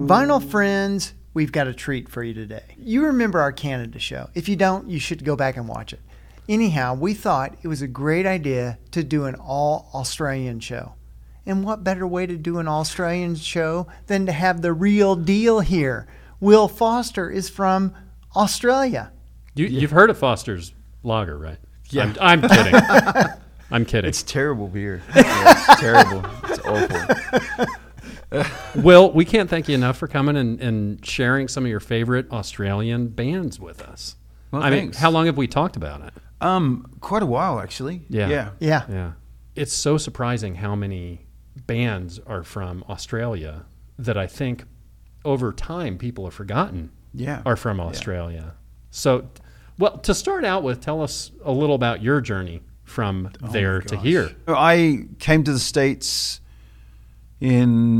Vinyl friends, we've got a treat for you today. You remember our Canada show. If you don't, you should go back and watch it. Anyhow, we thought it was a great idea to do an all-Australian show. And what better way to do an Australian show than to have the real deal here? Will Foster is from Australia. You've heard of Foster's lager, right? Yeah. I'm kidding. I'm kidding. It's terrible beer. Yeah, it's terrible. It's awful. Will, we can't thank you enough for coming and sharing some of your favorite Australian bands with us. Well, I mean, thanks. how long have we talked about it? Quite a while, actually. Yeah. Yeah. It's so surprising how many bands are from Australia that I think over time people have forgotten are from Australia. So, well, to start out with, tell us a little about your journey from there to here. I came to the States in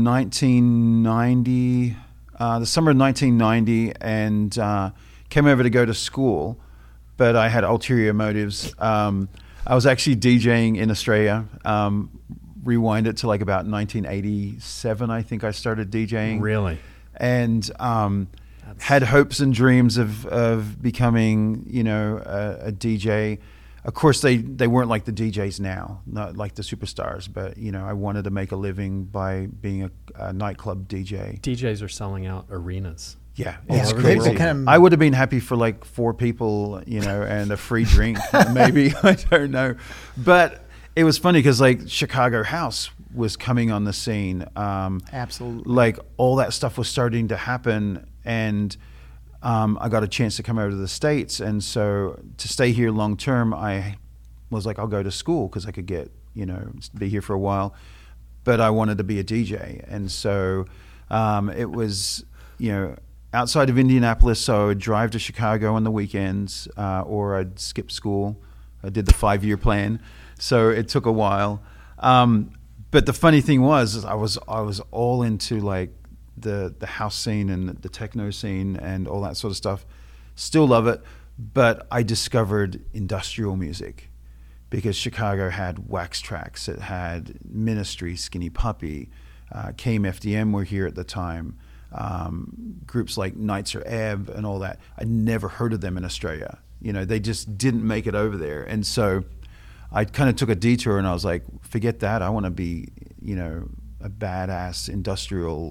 1990, the summer of 1990, and came over to go to school, but I had ulterior motives. I was actually DJing in Australia. Rewind it to like about 1987, I think I started DJing. Really? And had hopes and dreams of becoming, a DJ. Of course, they weren't like the DJs now, not like the superstars. But I wanted to make a living by being a nightclub DJ. DJs are selling out arenas. Yeah, it's crazy. crazy. I would have been happy for like 4 people, and a free drink, maybe. I don't know, but it was funny because like Chicago House was coming on the scene. Absolutely. Like all that stuff was starting to happen, and I got a chance to come over to the States. And so to stay here long term, I was like, I'll go to school because I could get, be here for a while. But I wanted to be a DJ. And so it was, outside of Indianapolis, so I would drive to Chicago on the weekends, or I'd skip school. I did the 5-year plan. So it took a while. But the funny thing was I was all into like the house scene and the techno scene and all that sort of stuff. Still love it, but I discovered industrial music because Chicago had Wax Trax, it had Ministry, Skinny Puppy, KMFDM were here at the time, groups like Nights or Ebb and all that. I'd never heard of them in Australia. They just didn't make it over there. And so I kind of took a detour and I was like, forget that. I want to be, a badass industrial,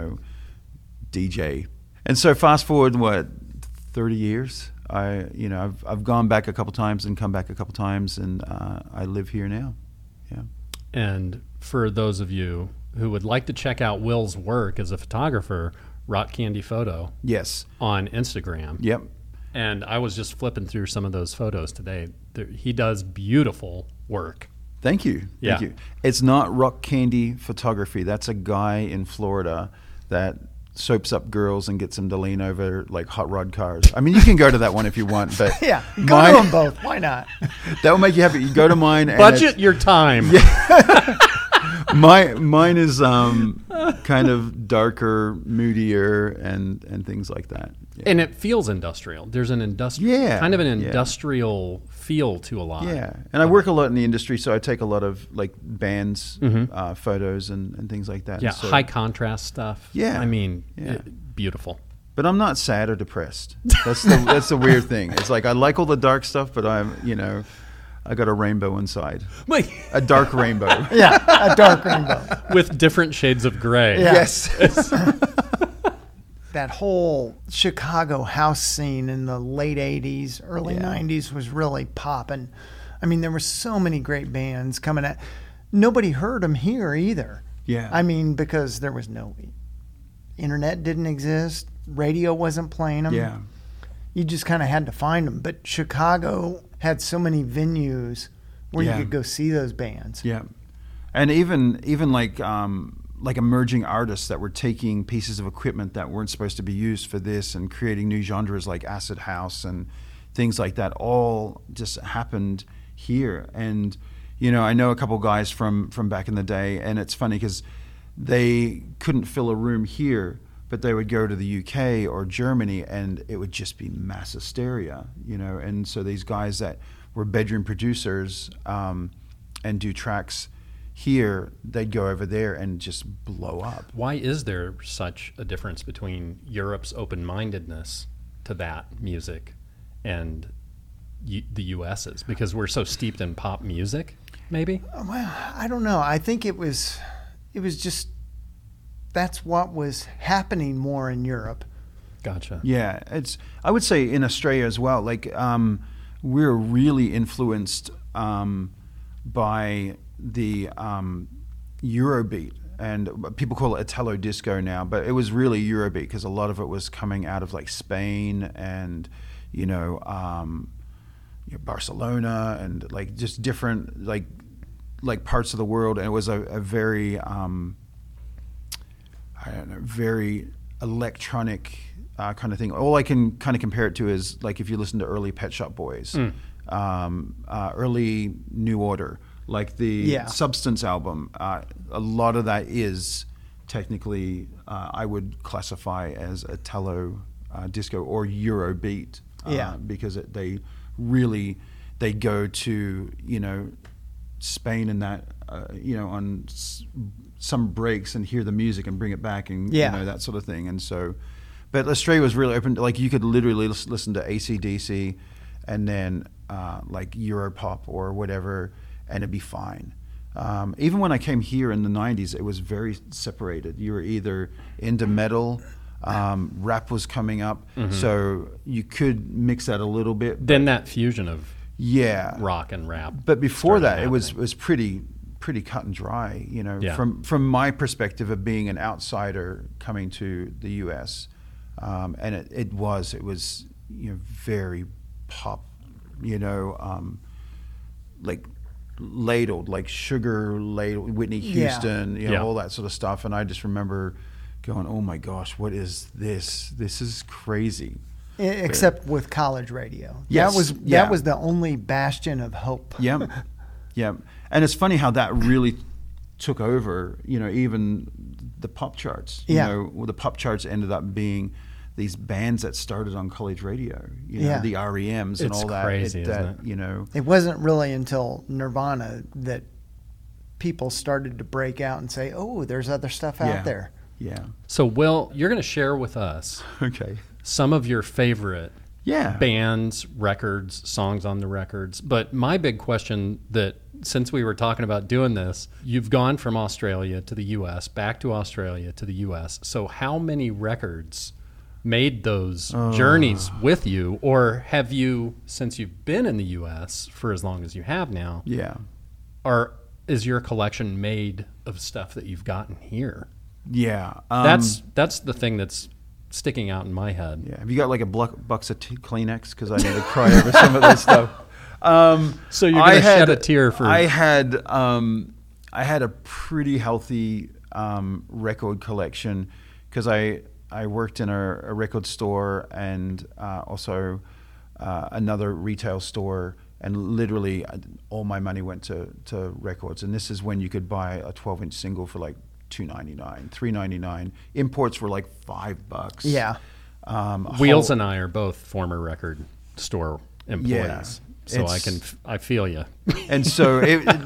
DJ. And so fast forward, 30 years? I've gone back a couple times and come back a couple times, and I live here now. Yeah. And for those of you who would like to check out Will's work as a photographer, Rock Candy Photo. Yes. On Instagram. Yep. And I was just flipping through some of those photos today. He does beautiful work. Thank you. Yeah. Thank you. It's not Rock Candy Photography. That's a guy in Florida that soaps up girls and gets them to lean over like hot rod cars. I mean, you can go to that one if you want, but yeah, go to them both. Why not? That will make you happy. You go to mine. Budget your time. Yeah. Mine is kind of darker, moodier, and things like that. Yeah. And it feels industrial. There's an kind of an industrial feel to a lot. Yeah, and I work a lot in the industry, so I take a lot of like bands photos and things like that. Yeah, so, high contrast stuff. Yeah, I mean, beautiful. But I'm not sad or depressed. That's the weird thing. It's like I like all the dark stuff, but I got a rainbow inside. A dark rainbow. Yeah, a dark rainbow. With different shades of gray. Yeah. Yes. That whole Chicago house scene in the late 80s, early 90s was really popping. I mean, there were so many great bands coming out. Nobody heard them here either. Yeah. I mean, because there was no internet didn't exist. Radio wasn't playing them. Yeah. You just kind of had to find them. But Chicago had so many venues where you could go see those bands. Yeah. And even like emerging artists that were taking pieces of equipment that weren't supposed to be used for this and creating new genres like acid house and things like that all just happened here. And I know a couple guys from back in the day, and it's funny because they couldn't fill a room here, but they would go to the UK or Germany and it would just be mass hysteria, and so these guys that were bedroom producers and do tracks here, they'd go over there and just blow up. Why is there such a difference between Europe's open-mindedness to that music and the US's? Because we're so steeped in pop music, maybe? Well, I don't know. I think it was just, that's what was happening more in Europe. Gotcha. Yeah, I would say in Australia as well. Like, we're really influenced by the Eurobeat, and people call it Italo disco now, but it was really Eurobeat because a lot of it was coming out of like Spain and Barcelona and like just different like parts of the world, and it was a very very electronic kind of thing. All I can kind of compare it to is like if you listen to early Pet Shop Boys, early New Order, like the Substance album. A lot of that is technically I would classify as Italo disco or Eurobeat, because they go to Spain and that on some breaks and hear the music and bring it back and that sort of thing. And so, but Australia was really open. Like you could literally listen to AC/DC and then like Europop or whatever, and it'd be fine. Even when I came here in the 90s, it was very separated. You were either into metal, rap was coming up, so you could mix that a little bit. Then that fusion of rock and rap. But before that, it was pretty cut and dry. From my perspective of being an outsider coming to the U.S., and it was very pop, like ladled, like sugar ladled, Whitney Houston, all that sort of stuff. And I just remember going, oh my gosh, what is this? This is crazy. Except with college radio. Yes. That was the only bastion of hope. Yeah. And it's funny how that really took over, even the pop charts. The pop charts ended up being these bands that started on college radio, the REMs and all that. Crazy, isn't it? It wasn't really until Nirvana that people started to break out and say, oh, there's other stuff out there. Yeah. So, Will, you're going to share with us some of your favorite bands, records, songs on the records. But my big question that, since we were talking about doing this, you've gone from Australia to the U.S., back to Australia to the U.S. So how many records made those journeys with you? Or have you, since you've been in the U.S. for as long as you have now, is your collection made of stuff that you've gotten here? Yeah. That's the thing that's sticking out in my head. Yeah. Have you got like a box of Kleenex? Because I need to cry over some of this stuff. So you're going to shed a tear for... I had a pretty healthy record collection because I worked in a record store and also another retail store, and literally all my money went to records. And this is when you could buy a 12-inch single for like $2.99, $3.99. Imports were like $5. Yeah. Wheels and I are both former record store employees. So I feel you. And so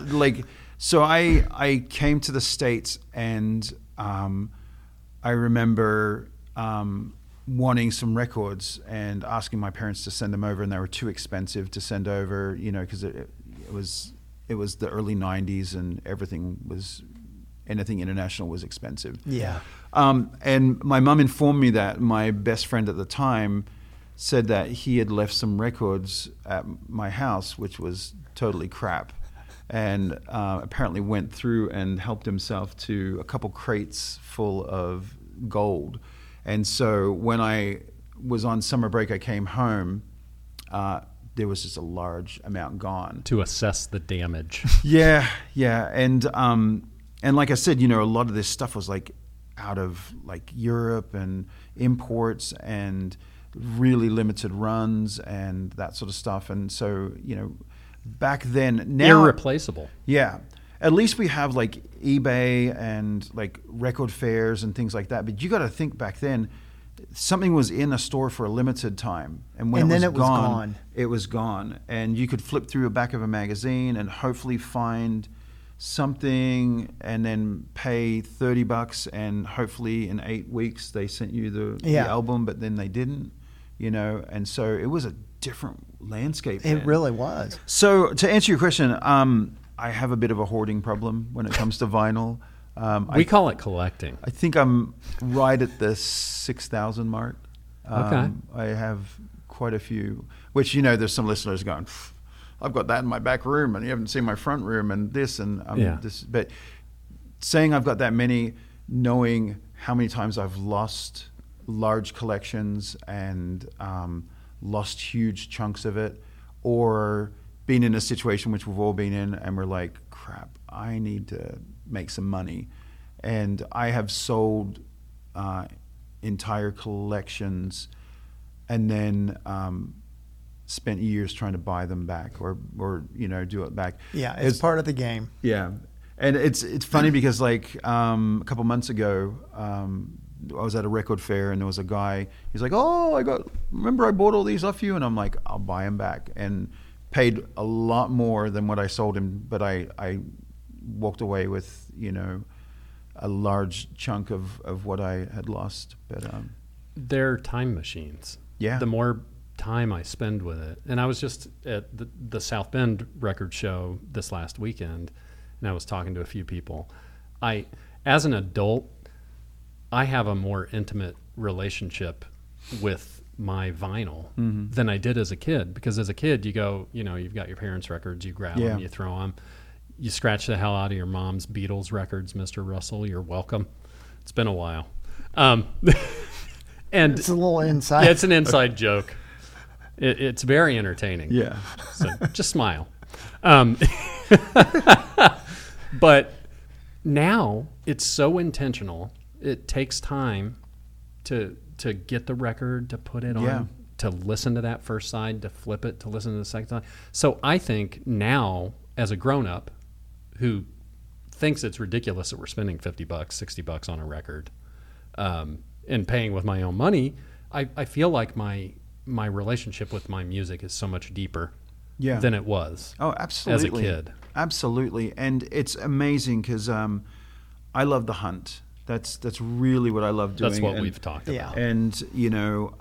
I came to the States, and I remember wanting some records and asking my parents to send them over, and they were too expensive to send over, because it was the early 90s and anything international was expensive. Yeah. And my mom informed me that my best friend at the time said that he had left some records at my house, which was totally crap, and apparently went through and helped himself to a couple crates full of gold. And so when I was on summer break, I came home, there was just a large amount gone. To assess the damage. Yeah. And like I said, a lot of this stuff was like out of like Europe and imports and really limited runs and that sort of stuff. And so, back then, now irreplaceable. Yeah. At least we have like eBay and like record fairs and things like that. But you got to think back then, something was in a store for a limited time, and when it was gone, it was gone. And you could flip through the back of a magazine and hopefully find something and then pay $30 and hopefully in 8 weeks they sent you the album, but then they didn't, you know, and so it was a different landscape. It really was. So to answer your question, I have a bit of a hoarding problem when it comes to vinyl. We call it collecting. I think I'm right at the 6,000 mark. Okay. I have quite a few, which, you know, there's some listeners going, I've got that in my back room and you haven't seen my front room and this and this. But saying I've got that many, knowing how many times I've lost large collections and lost huge chunks of it, or been in a situation which we've all been in and we're like, crap, I need to make some money. And I have sold entire collections and then spent years trying to buy them back or you know, do it back. Yeah, it's part of the game. Yeah. And it's funny because like a couple months ago, I was at a record fair and there was a guy, he's like, remember I bought all these off you? And I'm like, I'll buy them back, and paid a lot more than what I sold him, but I walked away with, you know, a large chunk of what I had lost. But they're time machines. Yeah. The more time I spend with it. And I was just at the South Bend record show this last weekend, and I was talking to a few people. As an adult, I have a more intimate relationship with my vinyl than I did as a kid, because as a kid, you go, you know, you've got your parents' records, you grab them, you throw them, you scratch the hell out of your mom's Beatles records, Mr. Russell, you're welcome. It's been a while. And it's a little inside. Yeah, it's an inside joke. It's very entertaining. Yeah. So just smile. But now it's so intentional. It takes time to get the record, to put it on, to listen to that first side, to flip it, to listen to the second side. So I think now, as a grown-up who thinks it's ridiculous that we're spending $50, $60 on a record, and paying with my own money, I feel like my relationship with my music is so much deeper than it was. Oh, absolutely. As a kid. Absolutely. And it's amazing because I love the hunt. That's really what I love doing. That's what we've talked about. And, you know,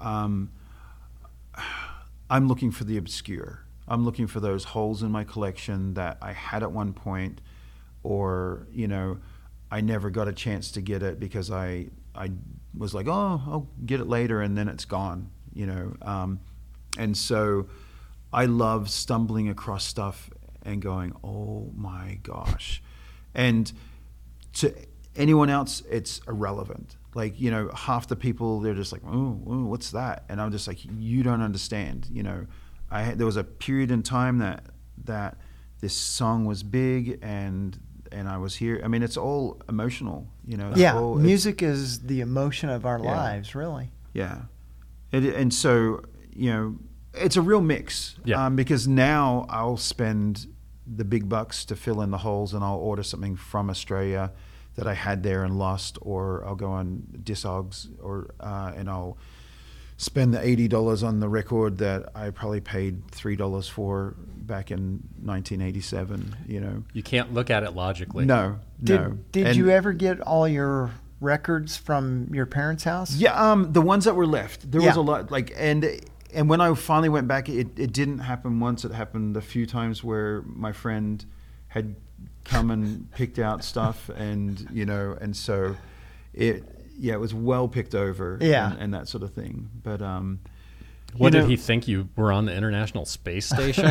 I'm looking for the obscure. I'm looking for those holes in my collection that I had at one point, or, you know, I never got a chance to get it because I was like, oh, I'll get it later, and then it's gone, you know. And so I love stumbling across stuff and going, oh my gosh. And to anyone else, it's irrelevant. Like, you know, half the people, they're just like, oh, what's that? And I'm just like, you don't understand. You know, there was a period in time that this song was big, and I was here. I mean, it's all emotional, you know. Music is the emotion of our lives, really. Yeah. And so, you know, it's a real mix. Yeah. Because now I'll spend the big bucks to fill in the holes, and I'll order something from Australia that I had there and lost, or I'll go on Discogs, and I'll spend the $80 on the record that I probably paid $3 for back in 1987. You know, you can't look at it logically. No. Did you ever get all your records from your parents' house? Yeah, the ones that were left. There was a lot. Like, and when I finally went back, it didn't happen once. It happened a few times where my friend had come and picked out stuff, and, you know, and so it was well picked over, and that sort of thing. But what did he think, you were on the International Space Station?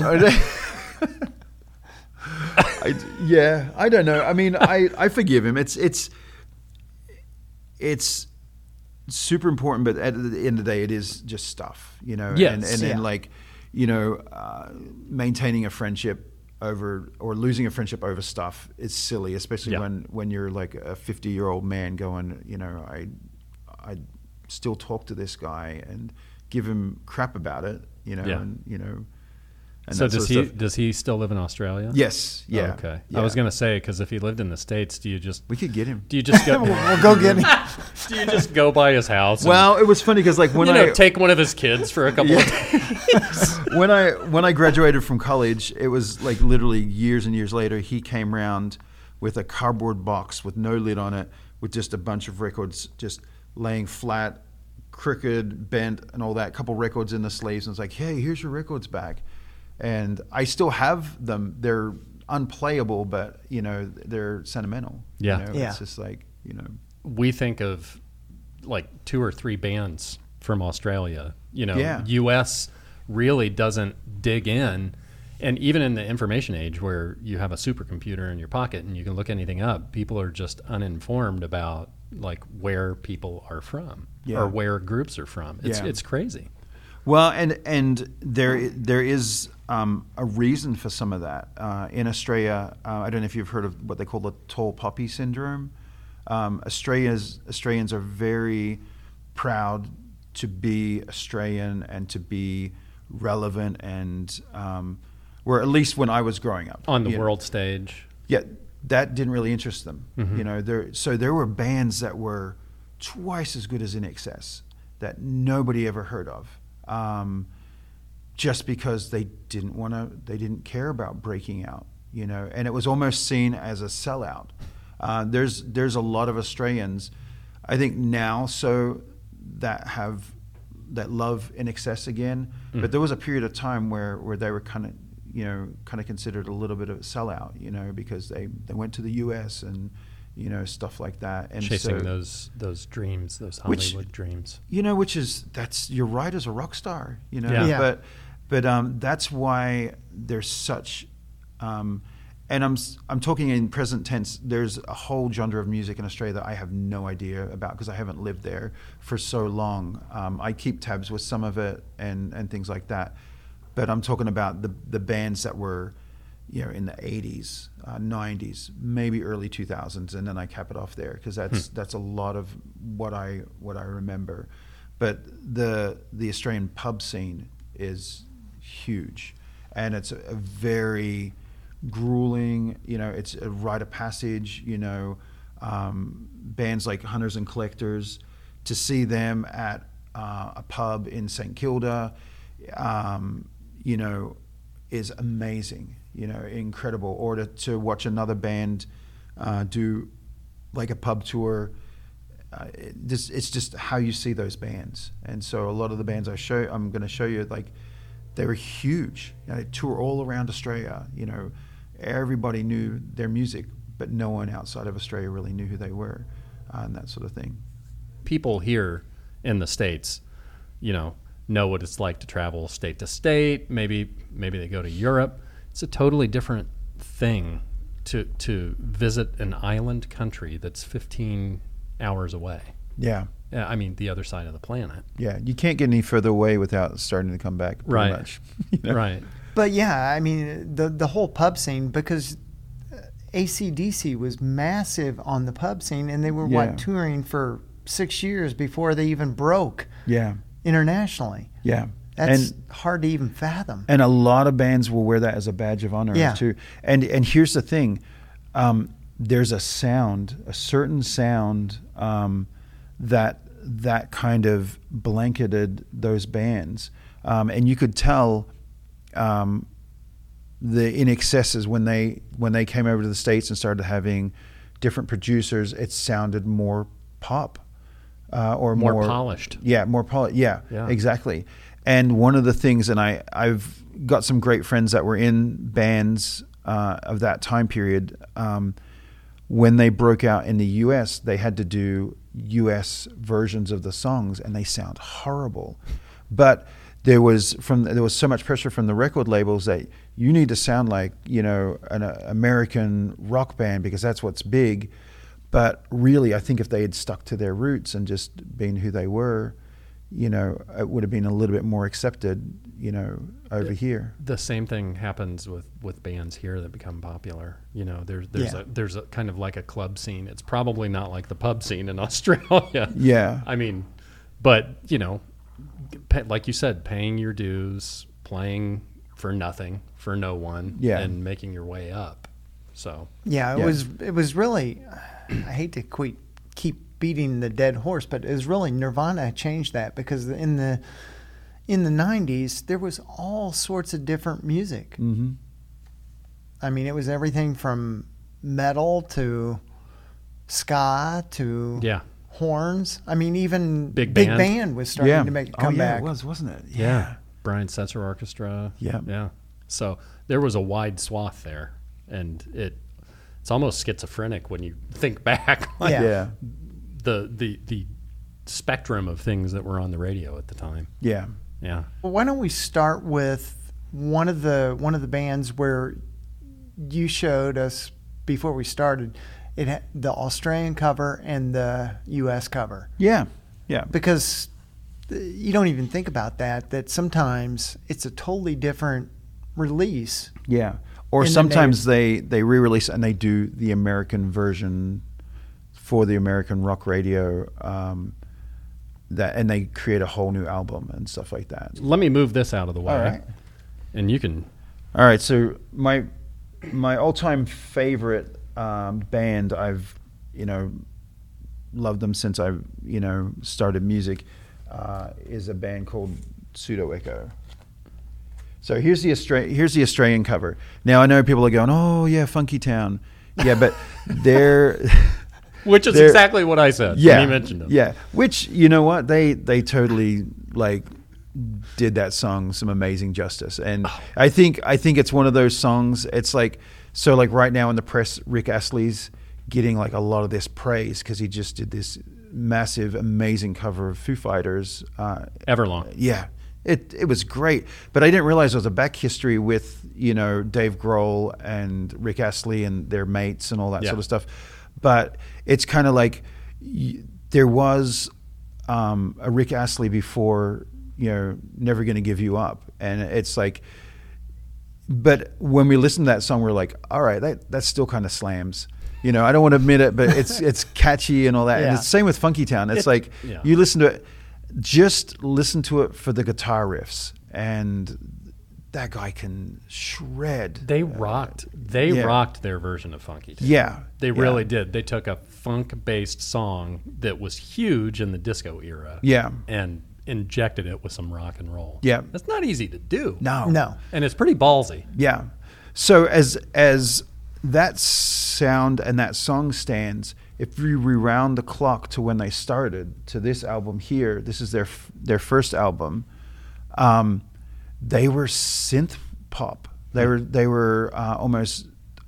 I don't know. I mean, I forgive him. It's super important, but at the end of the day, it is just stuff, you know. Yes. And then, like, you know, maintaining a friendship over, or losing a friendship over stuff is silly, especially when you're like a 50-year-old man going, you know, I still talk to this guy and give him crap about it, you know, and, you know. And so does he still live in Australia? Yes. Yeah. Oh, okay. Yeah. I was going to say, because if he lived in the States, we could get him. Do you just go? We'll go get him. Do you just go by his house? Well, it was funny because, like, when take one of his kids for a couple of days. When I graduated from college, it was like literally years and years later, he came around with a cardboard box with no lid on it, with just a bunch of records just laying flat, crooked, bent, and all that. A couple records in the sleeves, and it's like, hey, here's your records back. And I still have them. They're unplayable, but they're sentimental. Yeah. It's just like, we think of like 2 or 3 bands from Australia. Yeah. US really doesn't dig in. And even in the information age where you have a supercomputer in your pocket and you can look anything up, people are just uninformed about like where people are from or where groups are from. It's crazy. Well, and there is a reason for some of that. In Australia, I don't know if you've heard of what they call the tall poppy syndrome. Australians are very proud to be Australian and to be relevant and or at least when I was growing up. On the world stage. Yeah, that didn't really interest them. Mm-hmm. There were bands that were twice as good as INXS that nobody ever heard of. Just because they didn't care about breaking out, and it was almost seen as a sellout. There's a lot of Australians, I think now, that love INXS again, but there was a period of time where they were kind of considered a little bit of a sellout, because they went to the US and stuff like that, and chasing those dreams, those Hollywood dreams. You're right as a rock star, Yeah. But that's why there's such, and I'm talking in present tense. There's a whole genre of music in Australia that I have no idea about because I haven't lived there for so long. I keep tabs with some of it and things like that, but I'm talking about the bands that were, in the 80s, 90s, maybe early 2000s, and then I cap it off there because that's a lot of what I remember. But the Australian pub scene is huge, and it's a very grueling, it's a rite of passage, bands like Hunters and Collectors, to see them at a pub in St Kilda, is amazing, incredible. Or to watch another band do like a pub tour, it's just how you see those bands. And so a lot of the bands I'm going to show you, like, they were huge. They tour all around Australia. Everybody knew their music, but no one outside of Australia really knew who they were, and that sort of thing. People here in the States, know what it's like to travel state to state. Maybe they go to Europe. It's a totally different thing to visit an island country that's 15 hours away. Yeah. Yeah, I mean, the other side of the planet. Yeah, you can't get any further away without starting to come back, pretty much. Right. But yeah, I mean, the whole pub scene, because AC/DC was massive on the pub scene, and they were touring for 6 years before they even broke internationally. Yeah. That's hard to even fathom. And a lot of bands will wear that as a badge of honor too. And here's the thing, there's a certain sound that kind of blanketed those bands, and you could tell the INXS's when they came over to the States and started having different producers, it sounded more pop or more polished. Yeah, more polished. Yeah, exactly. And one of the things, and I've got some great friends that were in bands of that time period. When they broke out in the US, they had to do US versions of the songs, and they sound horrible. But there was so much pressure from the record labels that you need to sound like an American rock band because that's what's big. But really, I think if they had stuck to their roots and just been who they were, it would have been a little bit more accepted, over here. The same thing happens with bands here that become popular. There's a kind of like a club scene. It's probably not like the pub scene in Australia. Yeah. I mean, but like you said, paying your dues, playing for nothing, for no one, and making your way up. So it was really, I hate to keep beating the dead horse, but it was really Nirvana changed that, because in the 90s there was all sorts of different music. Mm-hmm. I mean, it was everything from metal to ska to horns. I mean, even Big Band was starting to make a comeback. It was, wasn't it? Yeah. Brian Setzer Orchestra. Yeah. So there was a wide swath there, and it's almost schizophrenic when you think back. The spectrum of things that were on the radio at the time. Yeah. Well, why don't we start with one of the bands where you showed us before we started the Australian cover and the U.S. cover. Yeah. Because you don't even think about that sometimes it's a totally different release. Yeah. Or sometimes they re-release and they do the American version for the American rock radio, and they create a whole new album and stuff like that. Let me move this out of the way. All right. And you can. All right. So my all-time favorite band, I've loved them since I started music, is a band called Pseudo Echo. So here's the Australian cover. Now I know people are going, oh yeah, Funky Town, yeah, but they're which is exactly what I said when you mentioned them. Yeah, which you know what they totally did that song some amazing justice, and I think it's one of those songs. It's like right now in the press, Rick Astley's getting a lot of this praise because he just did this massive, amazing cover of Foo Fighters. Everlong. Yeah. It was great, but I didn't realize there was a back history with Dave Grohl and Rick Astley and their mates and all that sort of stuff. But it's kind of like there was a Rick Astley before Never Gonna Give You Up, and it's like. But when we listen to that song, we're like, all right, that still kind of slams. I don't want to admit it, but it's catchy and all that. Yeah. And it's the same with Funky Town. It's you listen to it. Just listen to it for the guitar riffs, and that guy can shred. They rocked. They rocked their version of Funky Town. Yeah, they really did. They took a funk-based song that was huge in the disco era. Yeah, and injected it with some rock and roll. Yeah, that's not easy to do. No, and it's pretty ballsy. Yeah. So as that sound and that song stands. If you rewound the clock to when they started to this album here, this is their first album. They were synth pop. They were almost.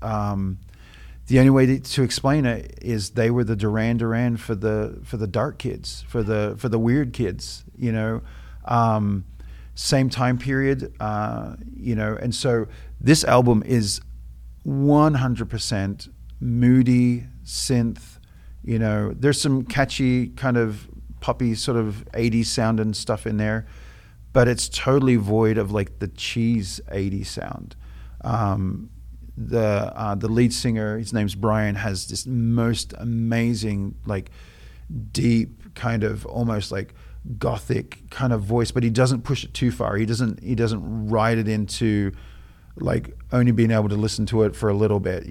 The only way to explain it is they were the Duran Duran for the dark kids, for the weird kids. Same time period. And so this album is 100% moody synth. There's some catchy kind of poppy sort of 80s sounding stuff in there, but it's totally void of the cheese 80s sound. The lead singer, his name's Brian, has this most amazing deep kind of almost gothic kind of voice, but he doesn't push it too far. He doesn't ride it into only being able to listen to it for a little bit,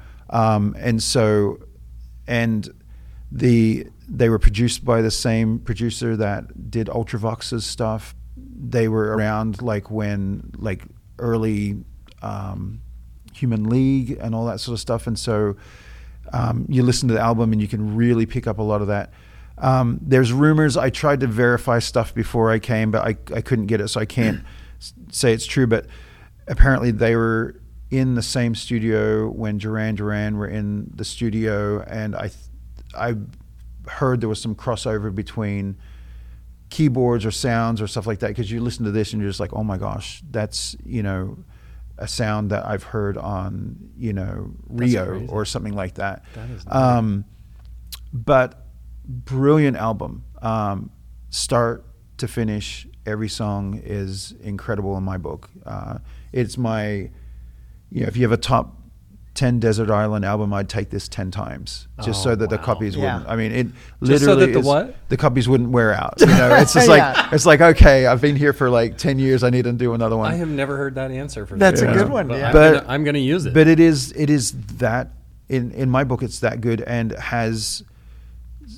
they were produced by the same producer that did Ultravox's stuff. They were around when early Human League and all that sort of stuff, and so you listen to the album and you can really pick up a lot of that. There's rumors. I tried to verify stuff before I came, but I couldn't get it, so I can't say it's true. But apparently they were in the same studio when Duran Duran were in the studio, and I heard there was some crossover between keyboards or sounds or stuff like that, because you listen to this and you're just like, oh my gosh, that's a sound that I've heard on Rio or something like that. That is but brilliant album, start to finish. Every song is incredible in my book. It's my, if you have a top 10 desert island album, I'd take this 10 times just so that the copies wouldn't. I mean, it literally the copies wouldn't wear out. It's just it's okay, I've been here for 10 years. I need to do another one. I have never heard that answer for that's a good one. But I'm going to use it. But it is that in my book, it's that good and has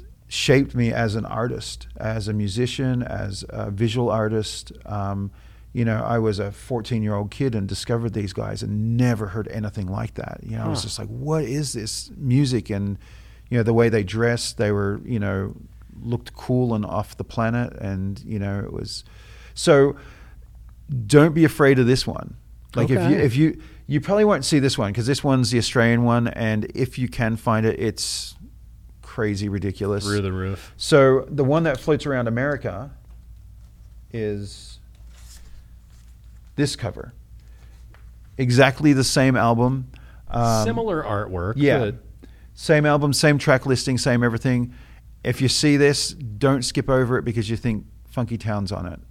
shaped me as an artist, as a musician, as a visual artist. I was a 14-year-old kid and discovered these guys and never heard anything like that. I was just like, what is this music? And, the way they dressed, they were, looked cool and off the planet. And, it was, so don't be afraid of this one. Like if you probably won't see this one because this one's the Australian one. And if you can find it, it's crazy ridiculous. Through the roof. So the one that floats around America is this cover. Exactly the same album. Similar artwork. Yeah. Good. Same album, same track listing, same everything. If you see this, don't skip over it because you think Funky Town's on it.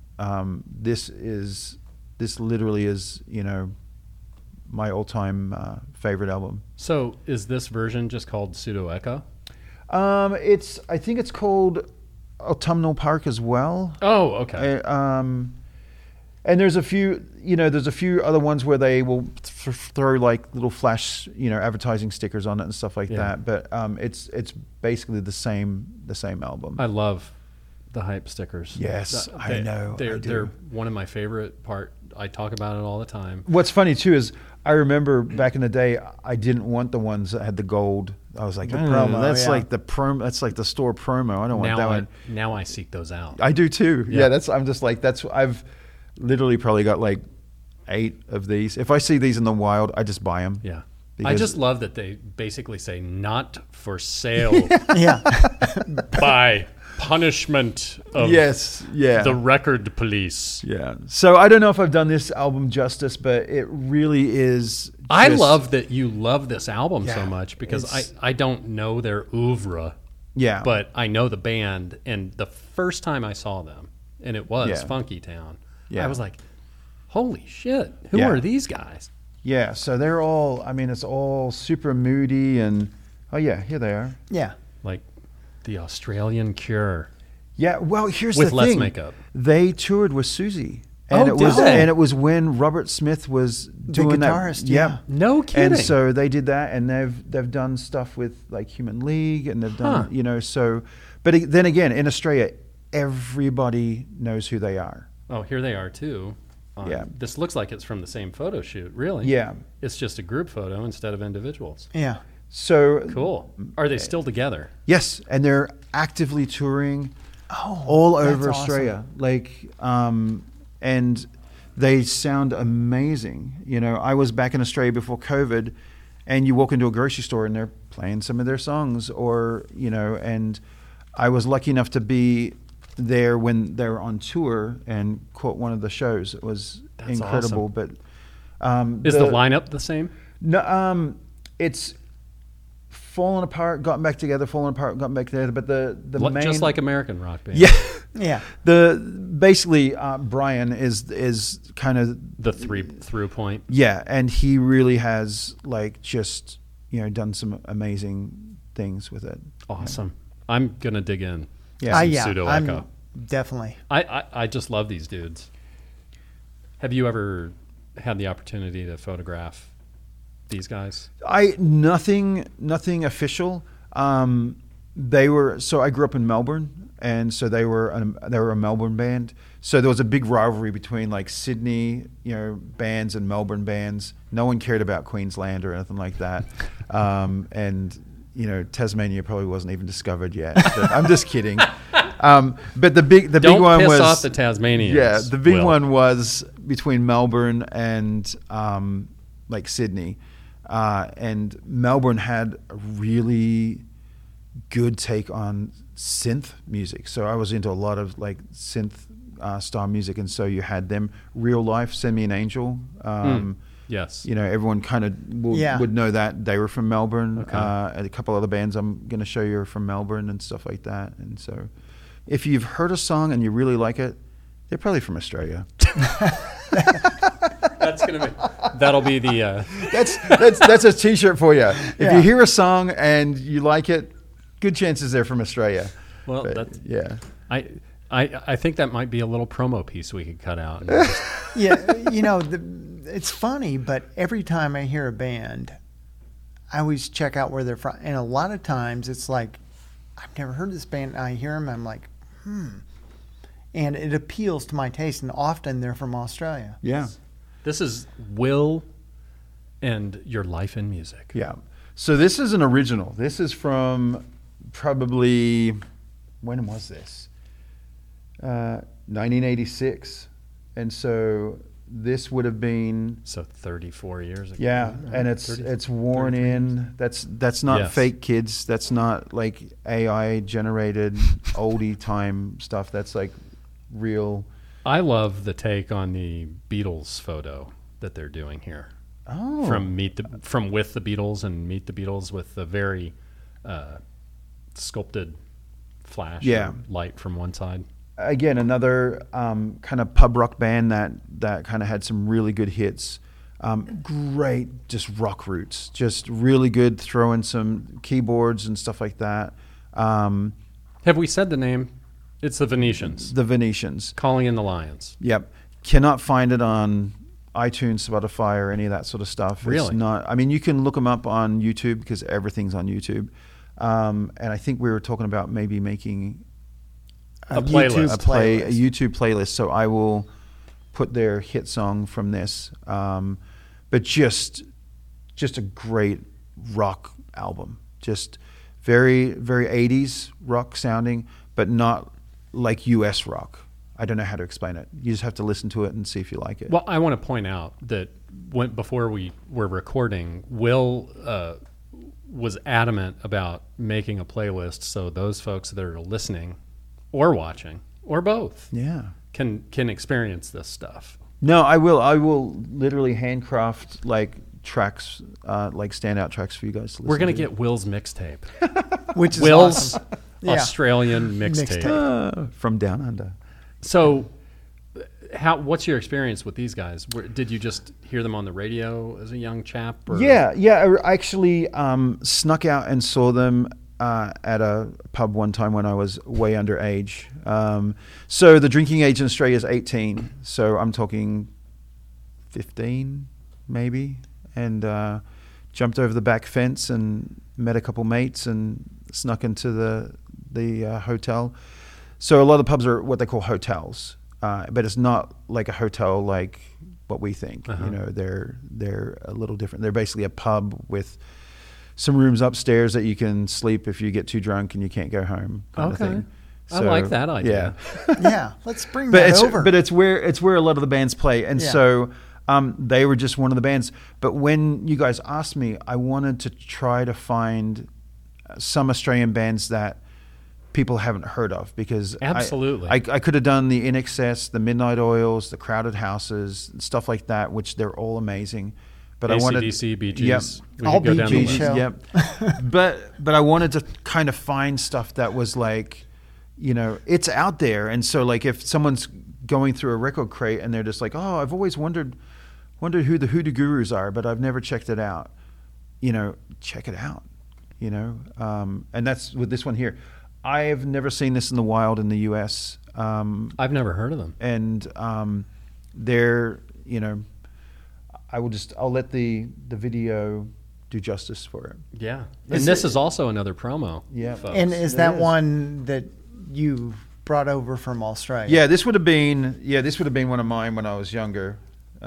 This literally is, my all-time favorite album. So is this version just called Pseudo Echo? I think it's called Autumnal Park as well. Oh, okay. And there's a few, other ones where they will throw like little flash, advertising stickers on it and stuff like that. But it's basically the same album. I love the hype stickers. Yes, I know. They're one of my favorite part. I talk about it all the time. What's funny too is I remember back in the day, I didn't want the ones that had the gold. I was like, the promo. That's like the promo. That's like the store promo. I don't want that one. Now I seek those out. I do too. Yeah. I'm just like I've literally probably got like 8 of these. If I see these in the wild, I just buy them. Yeah. I just love that they basically say not for sale. By punishment of the record police. Yeah. So I don't know if I've done this album justice, but it really is. I love that you love this album so much because I don't know their oeuvre. Yeah. But I know the band, and the first time I saw them, and it was Funky Town, I was like, holy shit, who are these guys? Yeah, so they're all, it's all super moody and, here they are. Yeah. Like the Australian Cure. Yeah, well, here's with the less thing. makeup. They toured with Susie. And it was when Robert Smith was doing the guitarist, that. Yeah. No kidding. And so they did that, and they've done stuff with like Human League, and they've done so. But then again, in Australia, everybody knows who they are. Oh, here they are too. This looks like it's from the same photo shoot, really. Yeah. It's just a group photo instead of individuals. Yeah. So cool. Are they still together? Yes, and they're actively touring all over Australia. Awesome. Like, and they sound amazing. I was back in Australia before COVID, and you walk into a grocery store and they're playing some of their songs, or and I was lucky enough to be there when they were on tour and caught one of the shows. It was incredible. Awesome. But is the lineup the same? No, it's fallen apart, gotten back together, fallen apart, gotten back together. But the main, just like American rock band. Yeah. Basically Brian is kind of the through point. Yeah, and he really has like just done some amazing things with it. Awesome. I'm gonna dig in. Pseudo Echo. Definitely. I just love these dudes. Have you ever had the opportunity to photograph these guys? Nothing official. They were, so I grew up in Melbourne, and so they were a Melbourne band. So there was a big rivalry between like Sydney, bands and Melbourne bands. No one cared about Queensland or anything like that. And Tasmania probably wasn't even discovered yet. But I'm just kidding. But the big one was, don't piss off the Tasmanians. Yeah, the big one was between Melbourne and like Sydney, and Melbourne had a really good take on synth music. So I was into a lot of like synth style music, and so you had them. Real Life, Send Me an Angel. Yes. Everyone kind of would know that they were from Melbourne. Okay. And a couple other bands I'm going to show you are from Melbourne and stuff like that. And so if you've heard a song and you really like it, they're probably from Australia. That'll be the that's a t-shirt for you. If you hear a song and you like it, good chances they're from Australia. Well, but, I think that might be a little promo piece we could cut out. It's funny, but every time I hear a band, I always check out where they're from. And a lot of times it's like, I've never heard this band. I hear them, I'm like, and it appeals to my taste, and often they're from Australia. Yeah. This is Will and Your Life in Music. Yeah. So this is an original. This is from probably, when was this? 1986. And so this would have been, So 34 years ago. yeah, and it's worn in. That's not fake, kids. That's not like AI generated oldie time stuff. That's like real. I love the take on the Beatles photo that they're doing here. Oh. From With the Beatles and Meet the Beatles with the very sculpted flash light from one side. Again, another kind of pub rock band that kind of had some really good hits. Great, just rock roots. Just really good, throw in some keyboards and stuff like that. Have we said the name? It's the Venetians. The Venetians. Calling in the Lions. Yep. Cannot find it on iTunes, Spotify, or any of that sort of stuff. Really? It's not. I mean, you can look them up on YouTube because everything's on YouTube. And I think we were talking about maybe making A playlist. a YouTube playlist. So I will put their hit song from this. But just a great rock album. Just very, very 80s rock sounding, but not like US rock. I don't know how to explain it. You just have to listen to it and see if you like it. Well, I want to point out that before we were recording, Will was adamant about making a playlist so those folks that are listening or watching or both can experience this stuff. No, I will literally handcraft like tracks, like standout tracks for you guys to listen to. We're going to get Will's mixtape. Which is Will's awesome. Australian mixtape. From down under. So what's your experience with these guys? Did you just hear them on the radio as a young chap? Or? Yeah. I actually snuck out and saw them at a pub one time when I was way underage. So the drinking age in Australia is 18. So I'm talking 15, maybe. And jumped over the back fence and met a couple mates and snuck into the hotel. So a lot of the pubs are what they call hotels. But it's not like a hotel like what we think. Uh-huh. You know, they're a little different. They're basically a pub with some rooms upstairs that you can sleep if you get too drunk and you can't go home. Kind of thing. I like that idea. Yeah, yeah. Let's bring that over. But it's where a lot of the bands play, and so they were just one of the bands. But when you guys asked me, I wanted to try to find some Australian bands that people haven't heard of, because absolutely I could have done the In Excess, the Midnight Oils, the Crowded Houses, stuff like that, which they're all amazing. But I wanted AC/DC, Bee Gees. Yep, all Bee Gees show. Yep. but I wanted to kind of find stuff that was like, you know, it's out there. And so like if someone's going through a record crate and they're just like, oh, I've always wondered who the Hoodoo Gurus are, but I've never checked it out. You know, check it out. You know, and that's with this one here. I've never seen this in the wild in the U.S. I've never heard of them. And they're, you know, I'll let the video do justice for it. Yeah. And this is also another promo. Yeah. Folks. And is that one that you brought over from Australia? Yeah, this would have been one of mine when I was younger.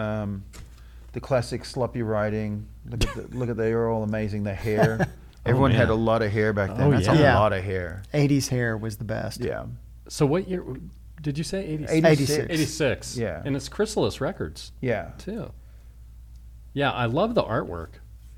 The classic sloppy riding. Look at they are all amazing. The hair. Everyone had a lot of hair back then. That's a lot of hair. 80s hair was the best. Yeah. So what year did you say? 86. 86. Yeah. And it's Chrysalis Records. Yeah. Too. Yeah, I love the artwork.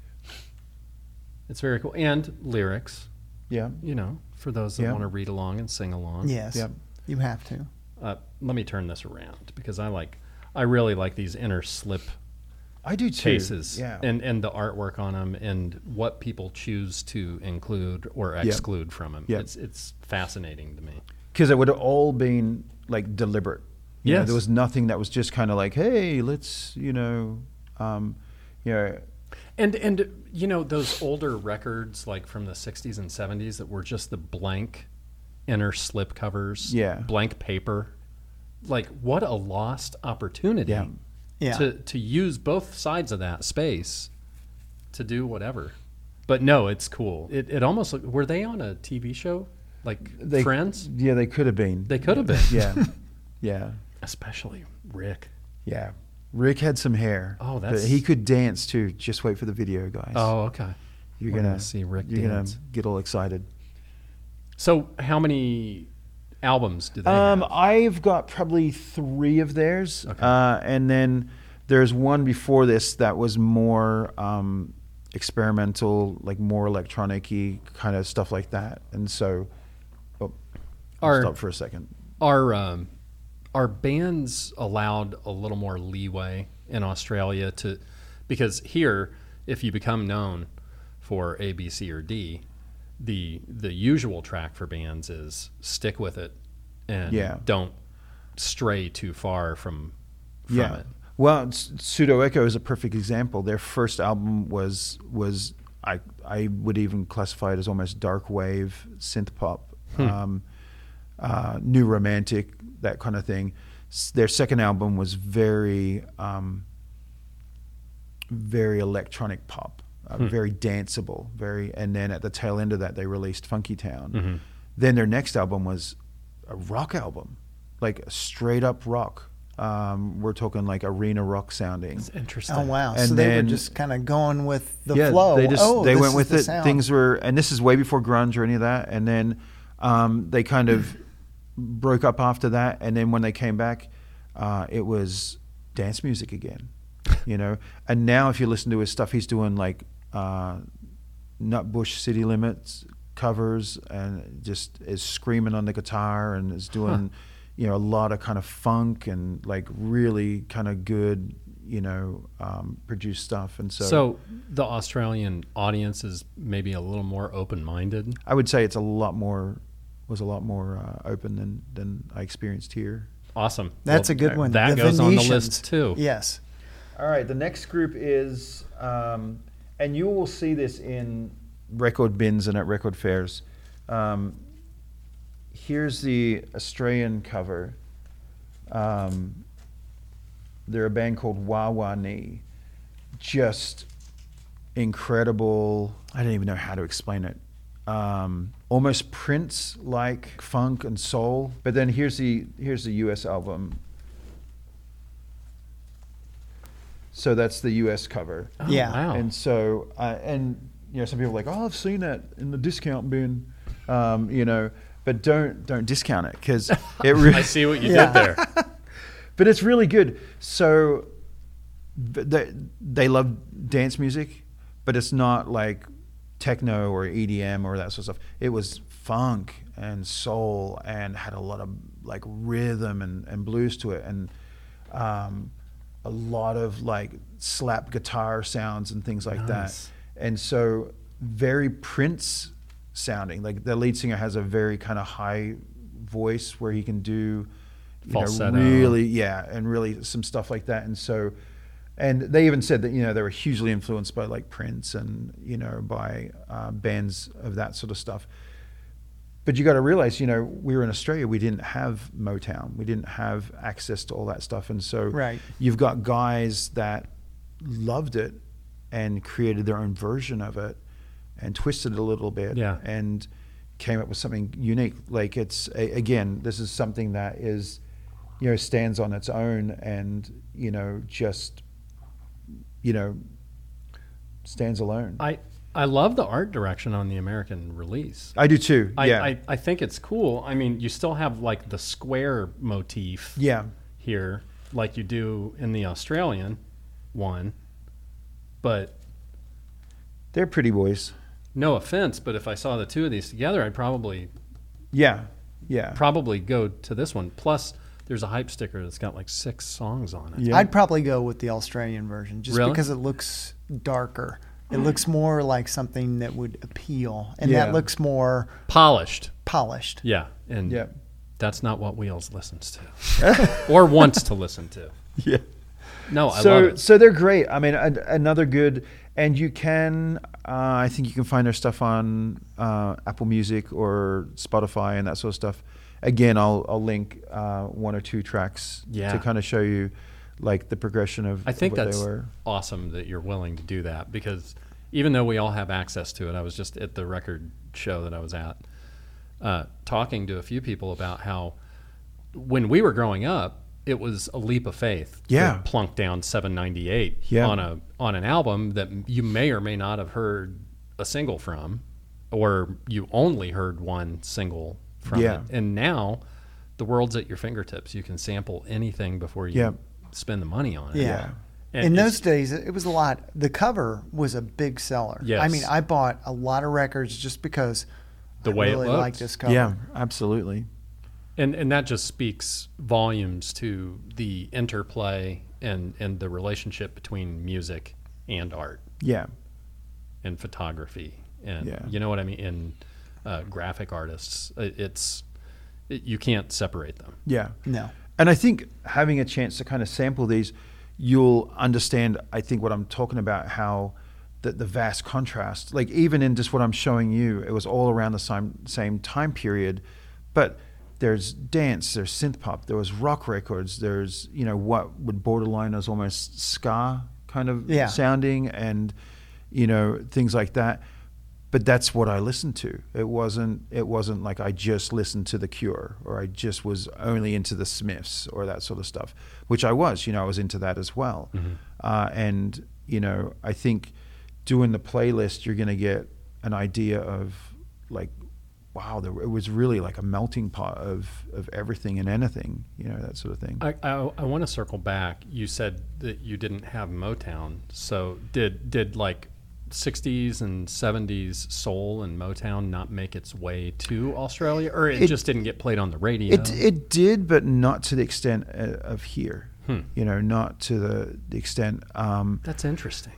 It's very cool. And lyrics. Yeah. You know, for those that want to read along and sing along. Yes. Yep. You have to. Let me turn this around because I really like these inner slip I do too. cases. Yeah. And the artwork on them and what people choose to include or exclude from them. Yep. It's fascinating to me. Because it would have all been like deliberate. You know, Yes. there was nothing that was just kind of like, hey, let's, you know. And you know those older records like from the 60s and 70s that were just the blank inner slip covers, blank paper. Like what a lost opportunity to use both sides of that space to do whatever. But no, it's cool. It almost were they on a TV show like Friends? Yeah, they could have been. They could have been. Yeah. Yeah. Especially Rick. Yeah. Rick had some hair. Oh, that's... He could dance too. Just wait for the video, guys. Oh, okay. You're going to see Rick You're going dance. to get all excited. So how many albums do they have? I've got probably 3 of theirs. Okay. And then there's one before this that was more experimental, like more electronic-y kind of stuff like that. And so, I'll stop for a second. Are bands allowed a little more leeway in Australia because here, if you become known for A, B, C, or D, the usual track for bands is stick with it and don't stray too far from it. Well, Pseudo Echo is a perfect example. Their first album was I would even classify it as almost dark wave synth pop, new romantic, that kind of thing. Their second album was very electronic pop, very danceable, and then at the tail end of that they released Funky Town. Mm-hmm. Then their next album was a rock album, like straight up rock. We're talking like arena rock sounding. It's interesting. Oh wow! And so then, they were just kind of going with the flow. They went with it. Sound. Things were, and this is way before grunge or any of that. And then they kind of broke up after that. And then when they came back, it was dance music again, you know. And now, if you listen to his stuff, he's doing like Nutbush City Limits covers, and just is screaming on the guitar and is doing. You know, a lot of kind of funk and like really kind of good, you know, produced stuff. And so the Australian audience is maybe a little more open-minded. I would say it's a lot more open than I experienced here. Awesome. That's a good one. That goes on the list too. Yes. All right. The next group is, and you will see this in record bins and at record fairs. Here's the Australian cover. They're a band called Wah Wah Nee. Just incredible. I don't even know how to explain it. Almost Prince-like funk and soul. But then here's the US album. So that's the US cover. Oh, Yeah. Wow. And so, and you know, some people are like, oh, I've seen that in the discount bin, you know. But don't discount it, because it really. I see what you did there. But it's really good. So they love dance music, but it's not like techno or EDM or that sort of stuff. It was funk and soul and had a lot of like rhythm and blues to it, and a lot of like slap guitar sounds and things like that. And so very Prince sounding. Like the lead singer has a very kind of high voice where he can do falsetto, really some stuff like that. And so, and they even said that, you know, they were hugely influenced by like Prince and, you know, by bands of that sort of stuff. But you got to realize, you know, we were in Australia, we didn't have Motown, we didn't have access to all that stuff. And so you've got guys that loved it and created their own version of it and twisted it a little bit, and came up with something unique. Like it's again, this is something that is, you know, stands on its own, and you know, just, you know, stands alone. I love the art direction on the American release. I do too. I think it's cool. I mean, you still have like the square motif. Here, like you do in the Australian one, but they're pretty boys. No offense, but if I saw the two of these together, I'd probably probably go to this one. Plus, there's a hype sticker that's got like 6 songs on it. I'd probably go with the Australian version just because it looks darker. It looks more like something that would appeal, and that looks more polished. Yeah, and that's not what Wheels listens to or wants to listen to. Yeah. No, I love it. So they're great. I mean, another good, and you can, I think you can find their stuff on Apple Music or Spotify and that sort of stuff. Again, I'll link 1 or 2 tracks to kind of show you like the progression of I think what that's they were. Awesome that you're willing to do that, because even though we all have access to it, I was just at the record show that I was at talking to a few people about how when we were growing up, it was a leap of faith to plunk down 798 on an album that you may or may not have heard a single from, or you only heard one single from it. And now the world's at your fingertips. You can sample anything before you spend the money on it. Yeah. In those days, it was a lot. The cover was a big seller. Yes. I mean, I bought a lot of records just because I really liked this cover. Yeah, absolutely. And that just speaks volumes to the interplay and the relationship between music and art. Yeah. And photography. And you know what I mean? And graphic artists. You can't separate them. Yeah. No. And I think having a chance to kind of sample these, you'll understand, I think, what I'm talking about, how the vast contrast, like even in just what I'm showing you, it was all around the same time period, but there's dance, there's synth pop, there was rock records, there's, what would borderline as almost ska kind of sounding, and, things like that. But that's what I listened to. It wasn't like I just listened to The Cure, or I just was only into the Smiths or that sort of stuff, which I was. I was into that as well. Mm-hmm. And I think doing the playlist, you're going to get an idea of like, wow, it was really like a melting pot of everything and anything, that sort of thing. I want to circle back. You said that you didn't have Motown, so did like 60s and 70s soul and Motown not make its way to Australia, or it just didn't get played on the radio? It did, but not to the extent of here. Not to the extent. That's interesting.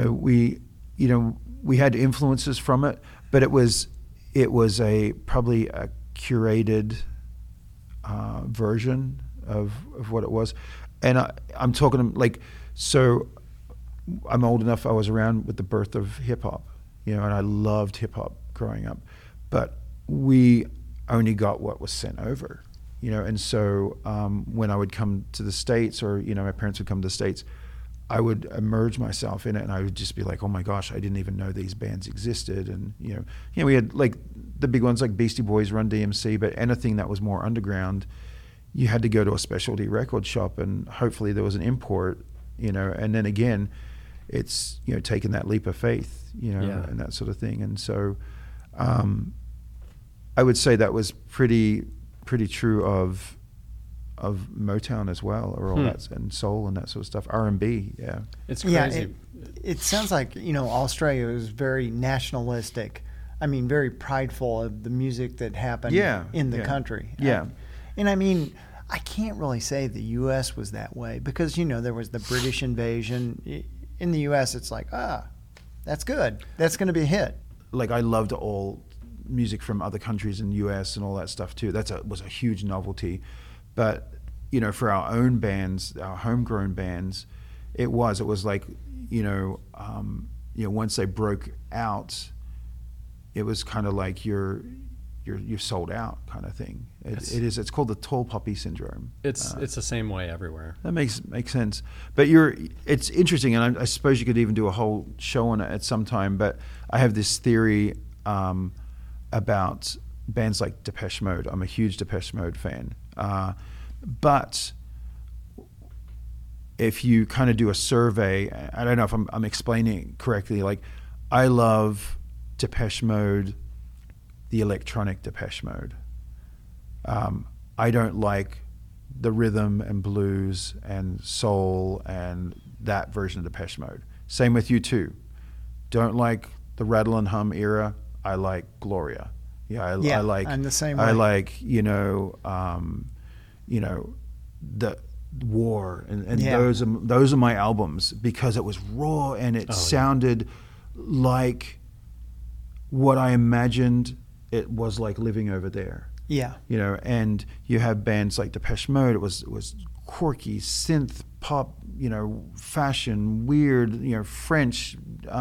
We had influences from it, but it was probably a curated version of what it was, and I'm talking like so. I'm old enough. I was around with the birth of hip hop, and I loved hip hop growing up, but we only got what was sent over, and so when I would come to the States, or my parents would come to the States, I would immerse myself in it, and I would just be like, oh my gosh, I didn't even know these bands existed. And we had like the big ones like Beastie Boys, Run DMC, but anything that was more underground, you had to go to a specialty record shop, and hopefully there was an import, and then again, it's taking that leap of faith, and that sort of thing. And so I would say that was pretty true of Motown as well, or all that, and soul and that sort of stuff. R&B, it's crazy. Yeah, it sounds like Australia was very nationalistic. I mean, very prideful of the music that happened in the country. Yeah, and I mean, I can't really say the U.S. was that way, because there was the British invasion. In the U.S., it's like, that's good. That's going to be a hit. Like, I loved all music from other countries in the U.S. and all that stuff too. Was a huge novelty. But, for our own bands, our homegrown bands, it was like, once they broke out, it was kind of like you're sold out kind of thing. It's called the tall poppy syndrome. It's the same way everywhere. That makes sense. But it's interesting, and I suppose you could even do a whole show on it at some time. But I have this theory about bands like Depeche Mode. I'm a huge Depeche Mode fan. But if you kind of do a survey, I don't know if I'm explaining it correctly. Like, I love Depeche Mode, the electronic Depeche Mode. I don't like the rhythm and blues and soul and that version of Depeche Mode. Same with U2. Don't like the rattle and hum era. I like Gloria. I like. I'm the same way. I like the War and those are my albums, because it was raw and it sounded like what I imagined it was like living over there. Yeah. And you have bands like Depeche Mode. It was quirky synth pop, fashion, weird, French,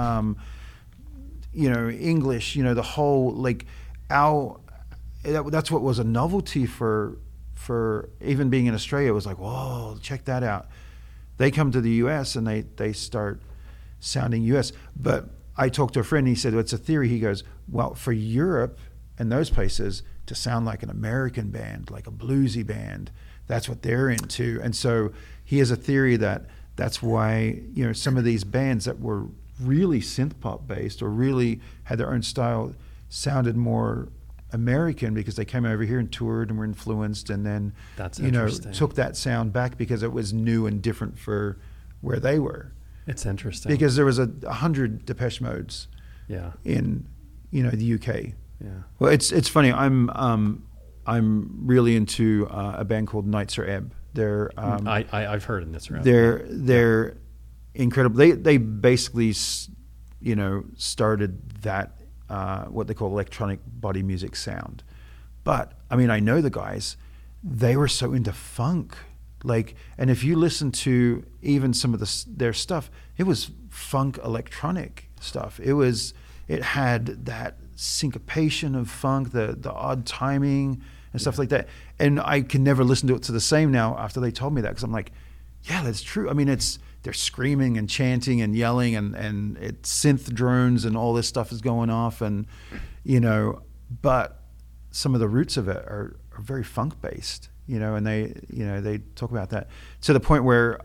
English, the whole, like, that's what was a novelty for even being in Australia. It was like, whoa, check that out. They come to the US and they start sounding US. But I talked to a friend, he said, well, it's a theory. He goes, well, for Europe and those places, to sound like an American band, like a bluesy band. That's what they're into. And so he has a theory that that's why, you know, some of these bands that were really synth pop based or really had their own style sounded more American because they came over here and toured and were influenced, and then took that sound back because it was new and different for where they were. It's interesting because there was 100 Depeche Modes in the UK. Yeah. Well, it's funny. I'm really into a band called Nitzer Ebb. They're I've heard in this round. They're incredible. They basically started that what they call electronic body music sound. But I mean, I know the guys. They were so into funk. And if you listen to even some of their stuff, it was funk electronic stuff. It had that syncopation of funk, the odd timing and stuff like that. And I can never listen to it to the same now after they told me that, because I'm like, yeah, that's true. I mean, they're screaming and chanting and yelling and it's synth drones and all this stuff is going off, and but some of the roots of it are very funk based. And they talk about that to the point where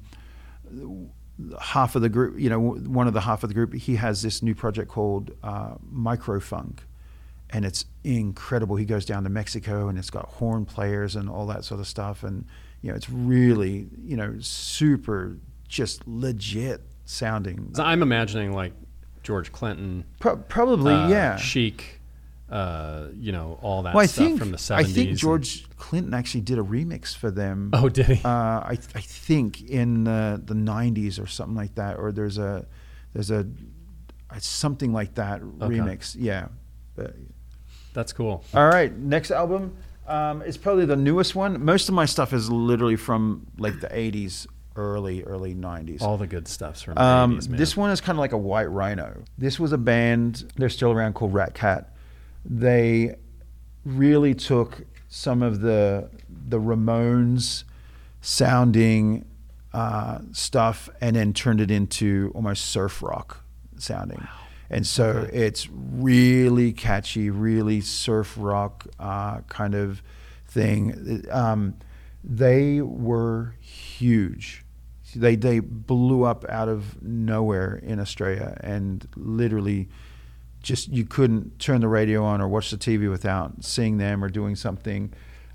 half of the group, one of the half of the group, he has this new project called Microfunk, and it's incredible. He goes down to Mexico and it's got horn players and all that sort of stuff, and it's really super just legit sounding. I'm imagining like George Clinton, probably, yeah, Chic. All that stuff from the 70s. I think George Clinton actually did a remix for them. Oh, did he? I think in the 90s or something like that, or there's a something like that remix. Yeah. That's cool. All right, next album is probably the newest one. Most of my stuff is literally from like the 80s, early 90s. All the good stuff's from the 80s, man. This one is kind of like a White Rhino. This was a band, they're still around, called Rat Cat. They really took some of the Ramones sounding stuff and then turned it into almost surf rock sounding. Wow. And so it's really catchy, really surf rock kind of thing. They were huge. They blew up out of nowhere in Australia, and literally just you couldn't turn the radio on or watch the TV without seeing them or doing something.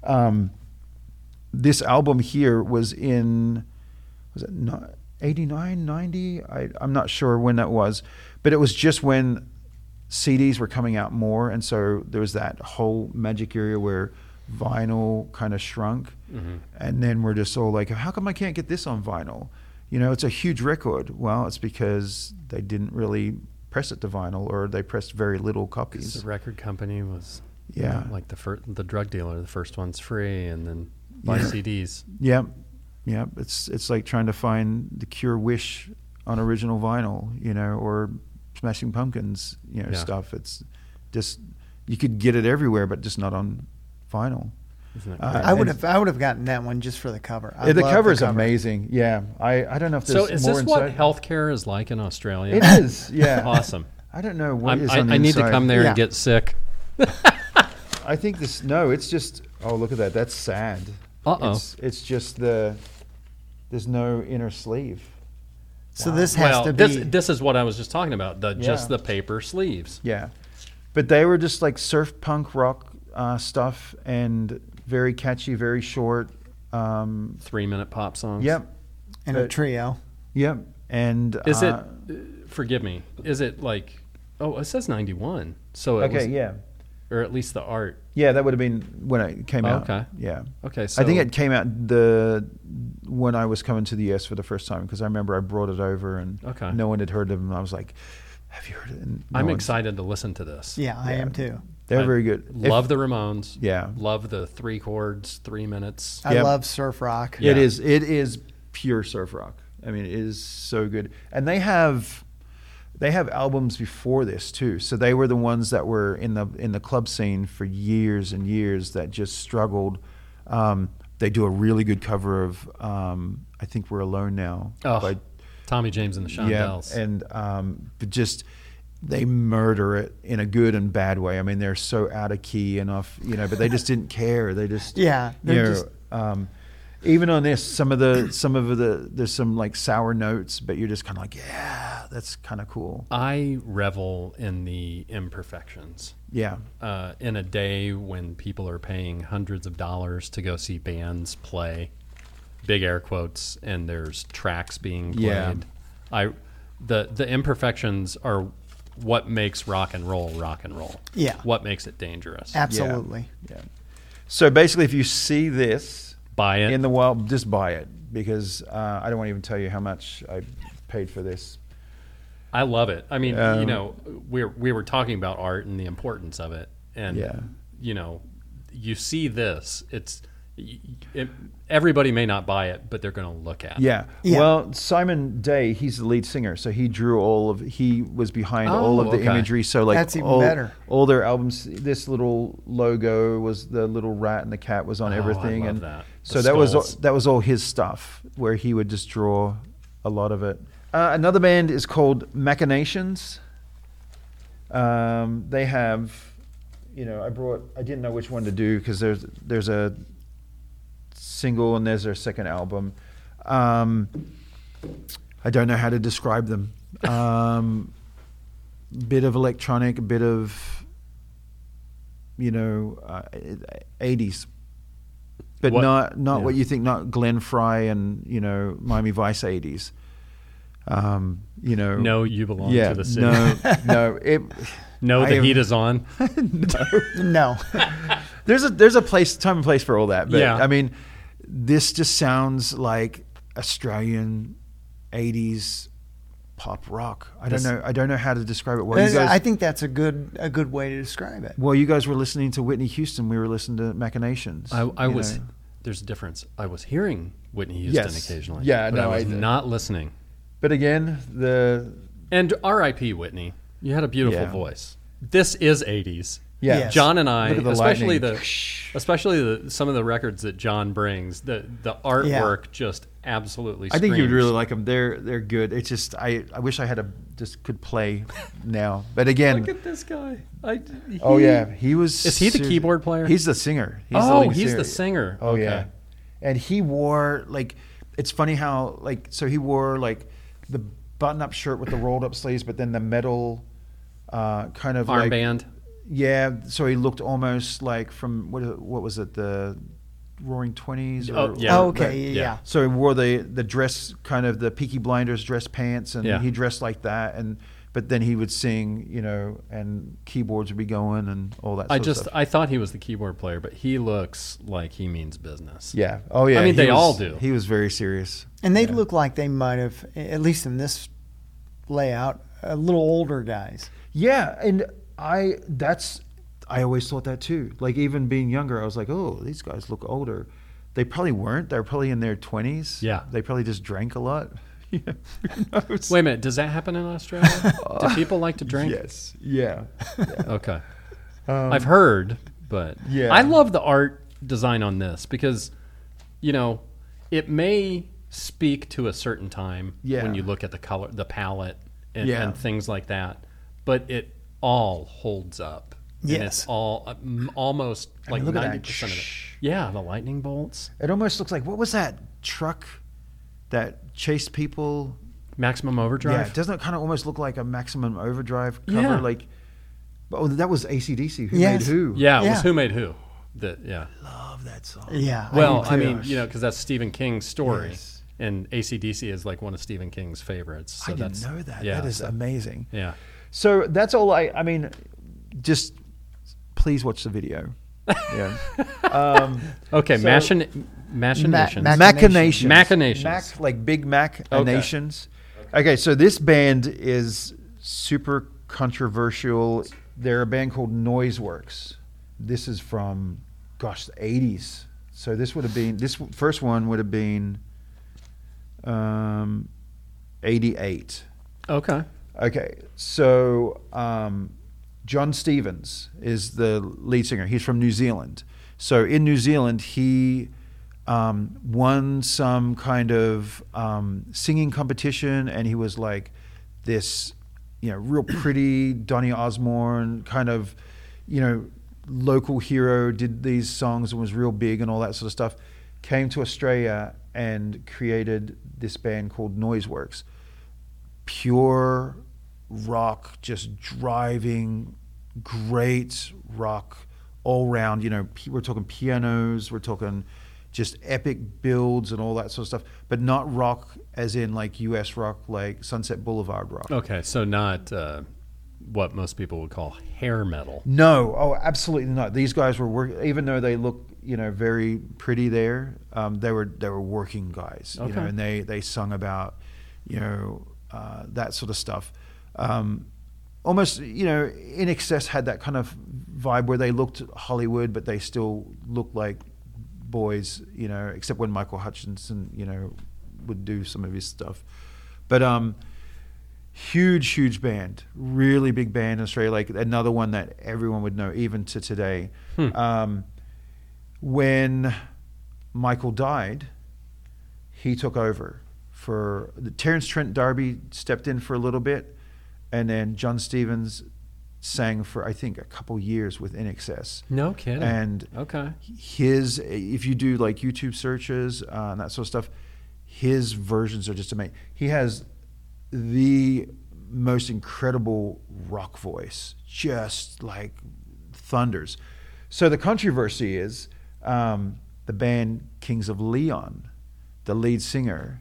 This album here was it 89, 90? I'm not sure when that was, but it was just when CDs were coming out more, and so there was that whole magic area where vinyl kind of shrunk, and then we're just all like, how come I can't get this on vinyl? It's a huge record. Well, it's because they didn't really press it to vinyl, or they pressed very little copies. The record company was like the drug dealer. The first one's free, and then buy CDs. Yeah. It's like trying to find the Cure Wish on original vinyl, or Smashing Pumpkins, stuff. It's just you could get it everywhere, but just not on vinyl. I would have gotten that one just for the cover. The cover is amazing. Yeah, I don't know if there's more inside. So is this what healthcare is like in Australia? It is. Yeah. Awesome. I don't know what is on the I need inside. to come there and get sick. I think this. No, it's just. Oh, look at that. That's sad. It's just there's no inner sleeve. So this has to be. This is what I was just talking about. Just the paper sleeves. Yeah, but they were just like surf punk rock stuff, and very catchy, very short. 3-minute pop songs. Yep. And a trio. Yep. And is it? Forgive me. Is it like? Oh, it says 91. So it was, yeah. Or at least the art. Yeah, that would have been when it came out. Okay. Yeah. Okay. So I think it came out when I was coming to the US for the first time, because I remember I brought it over and no one had heard of them. I was like, "Have you heard it?" And I'm excited to listen to this. Yeah, I am too. They're very good. Love the Ramones. Yeah. Love the 3 chords, 3 minutes. I love surf rock. Yeah. It is pure surf rock. I mean, it is so good. And they have albums before this too. So they were the ones that were in the club scene for years and years that just struggled. They do a really good cover of I Think We're Alone Now by Tommy James and the Shondells. Yeah, and but just they murder it in a good and bad way. I mean, they're so out of key and off, but they just didn't care. They just, even on this, some of the there's some like sour notes, but you're just kind of like, yeah, that's kind of cool. I revel in the imperfections. Yeah. In a day when people are paying hundreds of dollars to go see bands play, big air quotes, and there's tracks being played. Yeah. The imperfections are what makes rock and roll. Yeah. What makes it dangerous. Absolutely. Yeah. So basically, if you see this, buy it in the wild, just buy it, because I don't want to even tell you how much I paid for this. I love it. I mean, we were talking about art and the importance of it, and you see this. Everybody may not buy it, but they're going to look at it. Yeah. Well, Simon Day, he's the lead singer, so he was behind all of the imagery. So like that's even better. All their albums, this little logo was the little rat and the cat was on everything, I love and that. So that was all his stuff, where he would just draw a lot of it. Another band is called Machinations. They have, I didn't know which one to do because there's a single and there's their second album. I don't know how to describe them. Bit of electronic, a bit of 80s, but not what you think. Not Glenn Fry and Miami Vice 80s. No, you belong to the city. No. The heat is on. No. There's a time and place for all that. But I mean, this just sounds like Australian 80s pop rock. I don't know how to describe it. I think that's a good way to describe it. Well, you guys were listening to Whitney Houston. We were listening to Machinations. There's a difference. I was hearing Whitney Houston occasionally. Yeah, but I was not listening. But again, and R.I.P. Whitney. You had a beautiful voice. This is 80s. Yeah, yes. John and I, especially some of the records that John brings, the artwork just absolutely screams. I think you'd really like them. They're good. It's just I wish I could play now. But again, look at this guy. He was. Is he the keyboard player? He's the singer. He's the singer. Oh yeah, and he wore it's funny how he wore the button-up shirt with the rolled-up sleeves, but then the metal kind of armband. Yeah, so he looked almost like from what was it, the Roaring Twenties? Yeah. So he wore the dress, kind of the Peaky Blinders dress pants, and he dressed like that, but then he would sing, and keyboards would be going and all that. Stuff. I thought he was the keyboard player, but he looks like he means business. Yeah. Oh yeah. I mean, they all do. He was very serious, and they look like they might have, at least in this layout, a little older guys. Yeah, and I always thought that too. Like even being younger, I was like, oh, these guys look older. They probably weren't. They were probably in their 20s. Yeah. They probably just drank a lot. Who knows? Wait a minute. Does that happen in Australia? Do people like to drink? Yes. Yeah. Okay. I've heard, but I love the art design on this because, it may speak to a certain time when you look at the color, the palette, and things like that, but it all holds up. Yes. And it's all almost like 90% of it. Yeah, the lightning bolts. It almost looks like, what was that truck that chased people? Maximum Overdrive? Yeah, doesn't it kind of almost look like a Maximum Overdrive cover? Yeah. That was AC/DC. Who Made Who? Yeah, it was Who Made Who. I love that song. Yeah. Well, I mean, because that's Stephen King's story. Yes. And AC/DC is like one of Stephen King's favorites. So I didn't know that. Yeah, that is amazing. Yeah. So that's all I mean, just please watch the video. Yeah. Okay. Machinations. Mac, like Big Mac nations. Okay. So this band is super controversial. They're a band called Noiseworks. This is from, the 80s. So this first one would have been 88. Okay. Okay, so John Stevens is the lead singer. He's from New Zealand. So in New Zealand, he won some kind of singing competition, and he was like this, real pretty Donny Osmond kind of, local hero, did these songs and was real big and all that sort of stuff, came to Australia and created this band called Noiseworks. Pure rock, just driving, great rock all round. We're talking pianos, we're talking just epic builds and all that sort of stuff, but not rock as in like US rock, like Sunset Boulevard rock. Okay, so not what most people would call hair metal. No, absolutely not. These guys were even though they look, very pretty there, they were working guys, okay. And they sung about, that sort of stuff. Almost, INXS had that kind of vibe where they looked Hollywood, but they still looked like boys, except when Michael Hutchinson, would do some of his stuff. But huge band, really big band in Australia, like another one that everyone would know even to today. When Michael died, he took over for Terence Trent D'Arby stepped in for a little bit, and then John Stevens sang for I think a couple years with INXS. No kidding. And okay, if you do like YouTube searches and that sort of stuff, his versions are just amazing. He has the most incredible rock voice, just like thunders. So the controversy is the band Kings of Leon, the lead singer.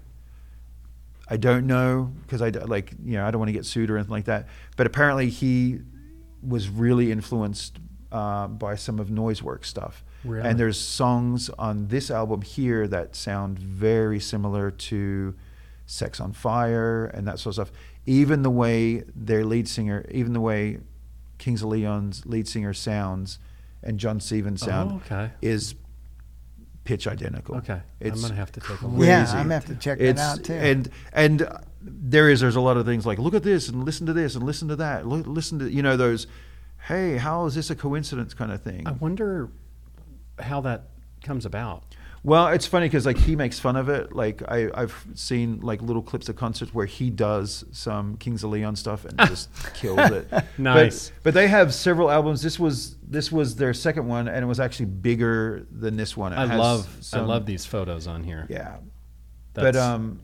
I don't know because I don't want to get sued or anything like that. But apparently he was really influenced by some of Noiseworks stuff. Really? And there's songs on this album here that sound very similar to Sex on Fire and that sort of stuff. Even the way their lead singer, even the way Kings of Leon's lead singer sounds and John Stevens sound is pitch identical. Okay, I'm gonna have to take a look. Crazy. Yeah, I'm gonna have to check that out too. And there's a lot of things like look at this and listen to this and listen to that. Listen to those. Hey, how is this a coincidence kind of thing? I wonder how that comes about. Well, it's funny because like he makes fun of it. Like I've seen like little clips of concerts where he does some Kings of Leon stuff and just kills it. Nice. But they have several albums. This was their second one, and it was actually bigger than this one. I love these photos on here. Yeah, That's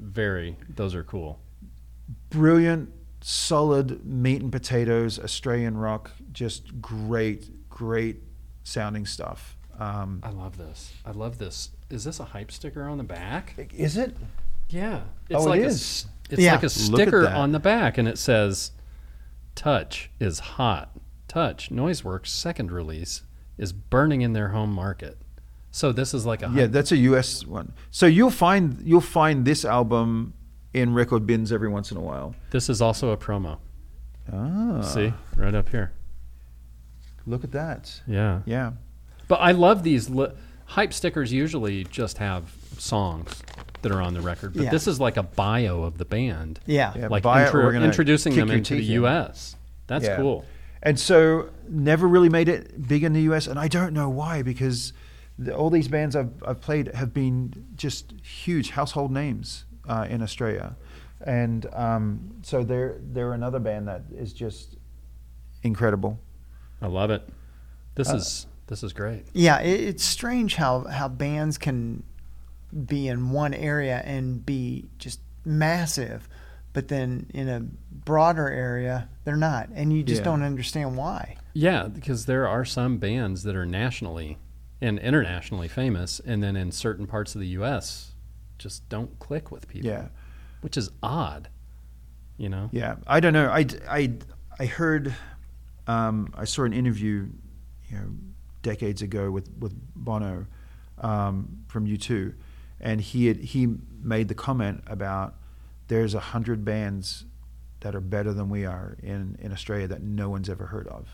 those are cool. Brilliant, solid meat and potatoes Australian rock. Just great sounding stuff. I love this. Is this a hype sticker on the back? Is it? Yeah. It's like it is. It's like a sticker on the back, and it says, "Touch is hot. Touch, Noiseworks' second release, is burning in their home market." So this is like that's a US one. So you'll find this album in record bins every once in a while. This is also a promo. Ah. See? Right up here. Look at that. Yeah. Yeah. But I love these hype stickers. Usually just have songs that are on the record, but this is like a bio of the band. Yeah. Like introducing them into the U.S. That's cool. And so never really made it big in the U.S. And I don't know why, because all these bands I've played have been just huge household names in Australia. And so they're another band that is just incredible. I love it. This is great. Yeah, it's strange how bands can be in one area and be just massive, but then in a broader area they're not, and you just don't understand why. Yeah, because there are some bands that are nationally and internationally famous, and then in certain parts of the U.S. just don't click with people. Yeah, which is odd. Yeah, I don't know. I heard I saw an interview, decades ago with Bono from U2, and he made the comment about there's 100 bands that are better than we are in Australia that no one's ever heard of.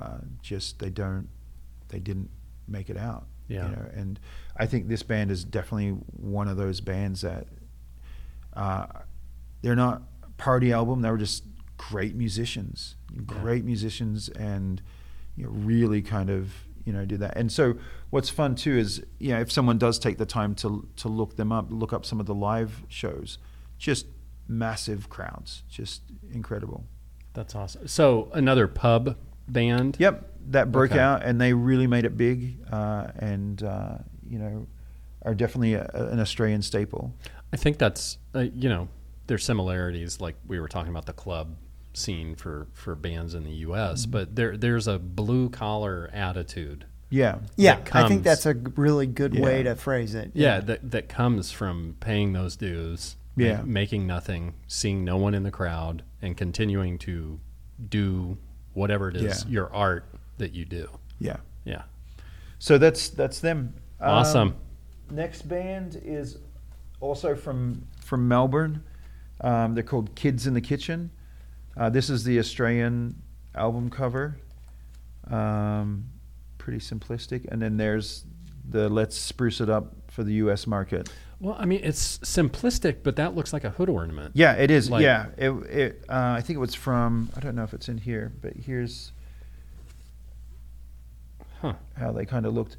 They didn't make it out. Yeah. And I think this band is definitely one of those bands that they're not a party album. They were just great musicians, and really kind of do that. And so what's fun too is if someone does take the time to look up some of the live shows, just massive crowds, just incredible. That's awesome. So another pub band. Yep, that broke out, and they really made it big, and you know, are definitely an Australian staple. I think that's you know, there's similarities, like we were talking about the club scene for bands in the U.S., but there's a blue collar attitude. Yeah, I think that's a really good way to phrase it. Yeah, that comes from paying those dues, making nothing, seeing no one in the crowd, and continuing to do whatever it is, your art that you do. Yeah. Yeah. So that's them. Awesome. Next band is also from Melbourne. They're called Kids in the Kitchen. This is the Australian album cover. Pretty simplistic. And then there's the Let's Spruce It Up for the U.S. market. Well, I mean, it's simplistic, but that looks like a hood ornament. Yeah, it is. Like, yeah. I think it was from, I don't know if it's in here, but here's how they kind of looked.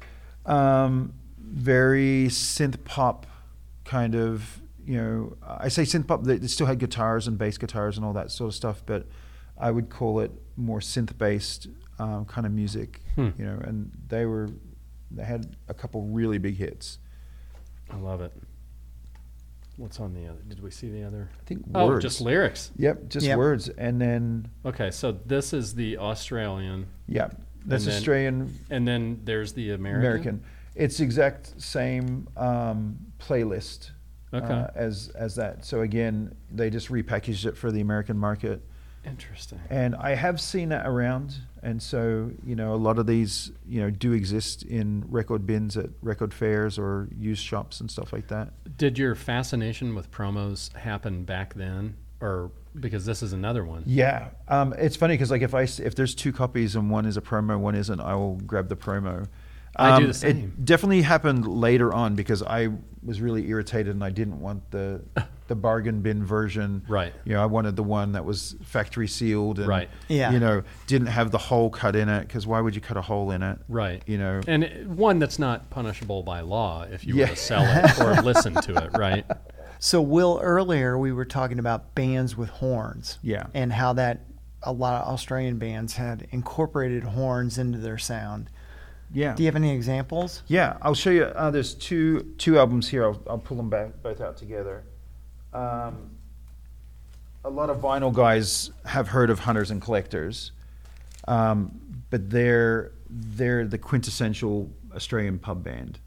Very synth pop kind of, you know, I say synth pop, they still had guitars and bass guitars and all that sort of stuff, but I would call it more synth-based kind of music, you know, and they had a couple really big hits. I love it. What's on the other? Did we see the other? I think words. Oh, just lyrics. Yep, just words. And then... Okay, so this is the Australian. Yeah, that's Australian. And then there's the American. It's the exact same playlist as that. So again, they just repackaged it for the American market. Interesting. And I have seen that around, and so, you know, a lot of these, you know, do exist in record bins at record fairs or used shops and stuff like that. Did your fascination with promos happen back then, or because this is another one? Yeah, it's funny because like if there's two copies and one is a promo, one isn't, I will grab the promo. I do the same. It definitely happened later on because I was really irritated and I didn't want the bargain bin version. Right. You know, I wanted the one that was factory sealed and, Yeah. you know, didn't have the hole cut in it because why would you cut a hole in it? Right. You know. And one that's not punishable by law if you were to sell it or listen to it, right? So, Will, earlier we were talking about bands with horns. Yeah. And how that a lot of Australian bands had incorporated horns into their sound. Yeah. Do you have any examples? Yeah, I'll show you. There's two albums here. I'll pull them both out together. A lot of vinyl guys have heard of Hunters and Collectors, but they're the quintessential Australian pub band.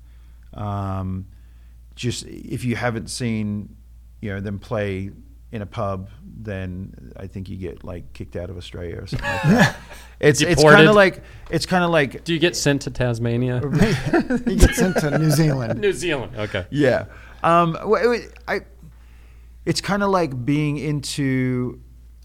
Just if you haven't seen, you know, them play in a pub, then I think you get like kicked out of Australia or something like that. It's kind of like. Do you get sent to Tasmania? You get sent to New Zealand. New Zealand. Okay. Yeah. It's kind of like being into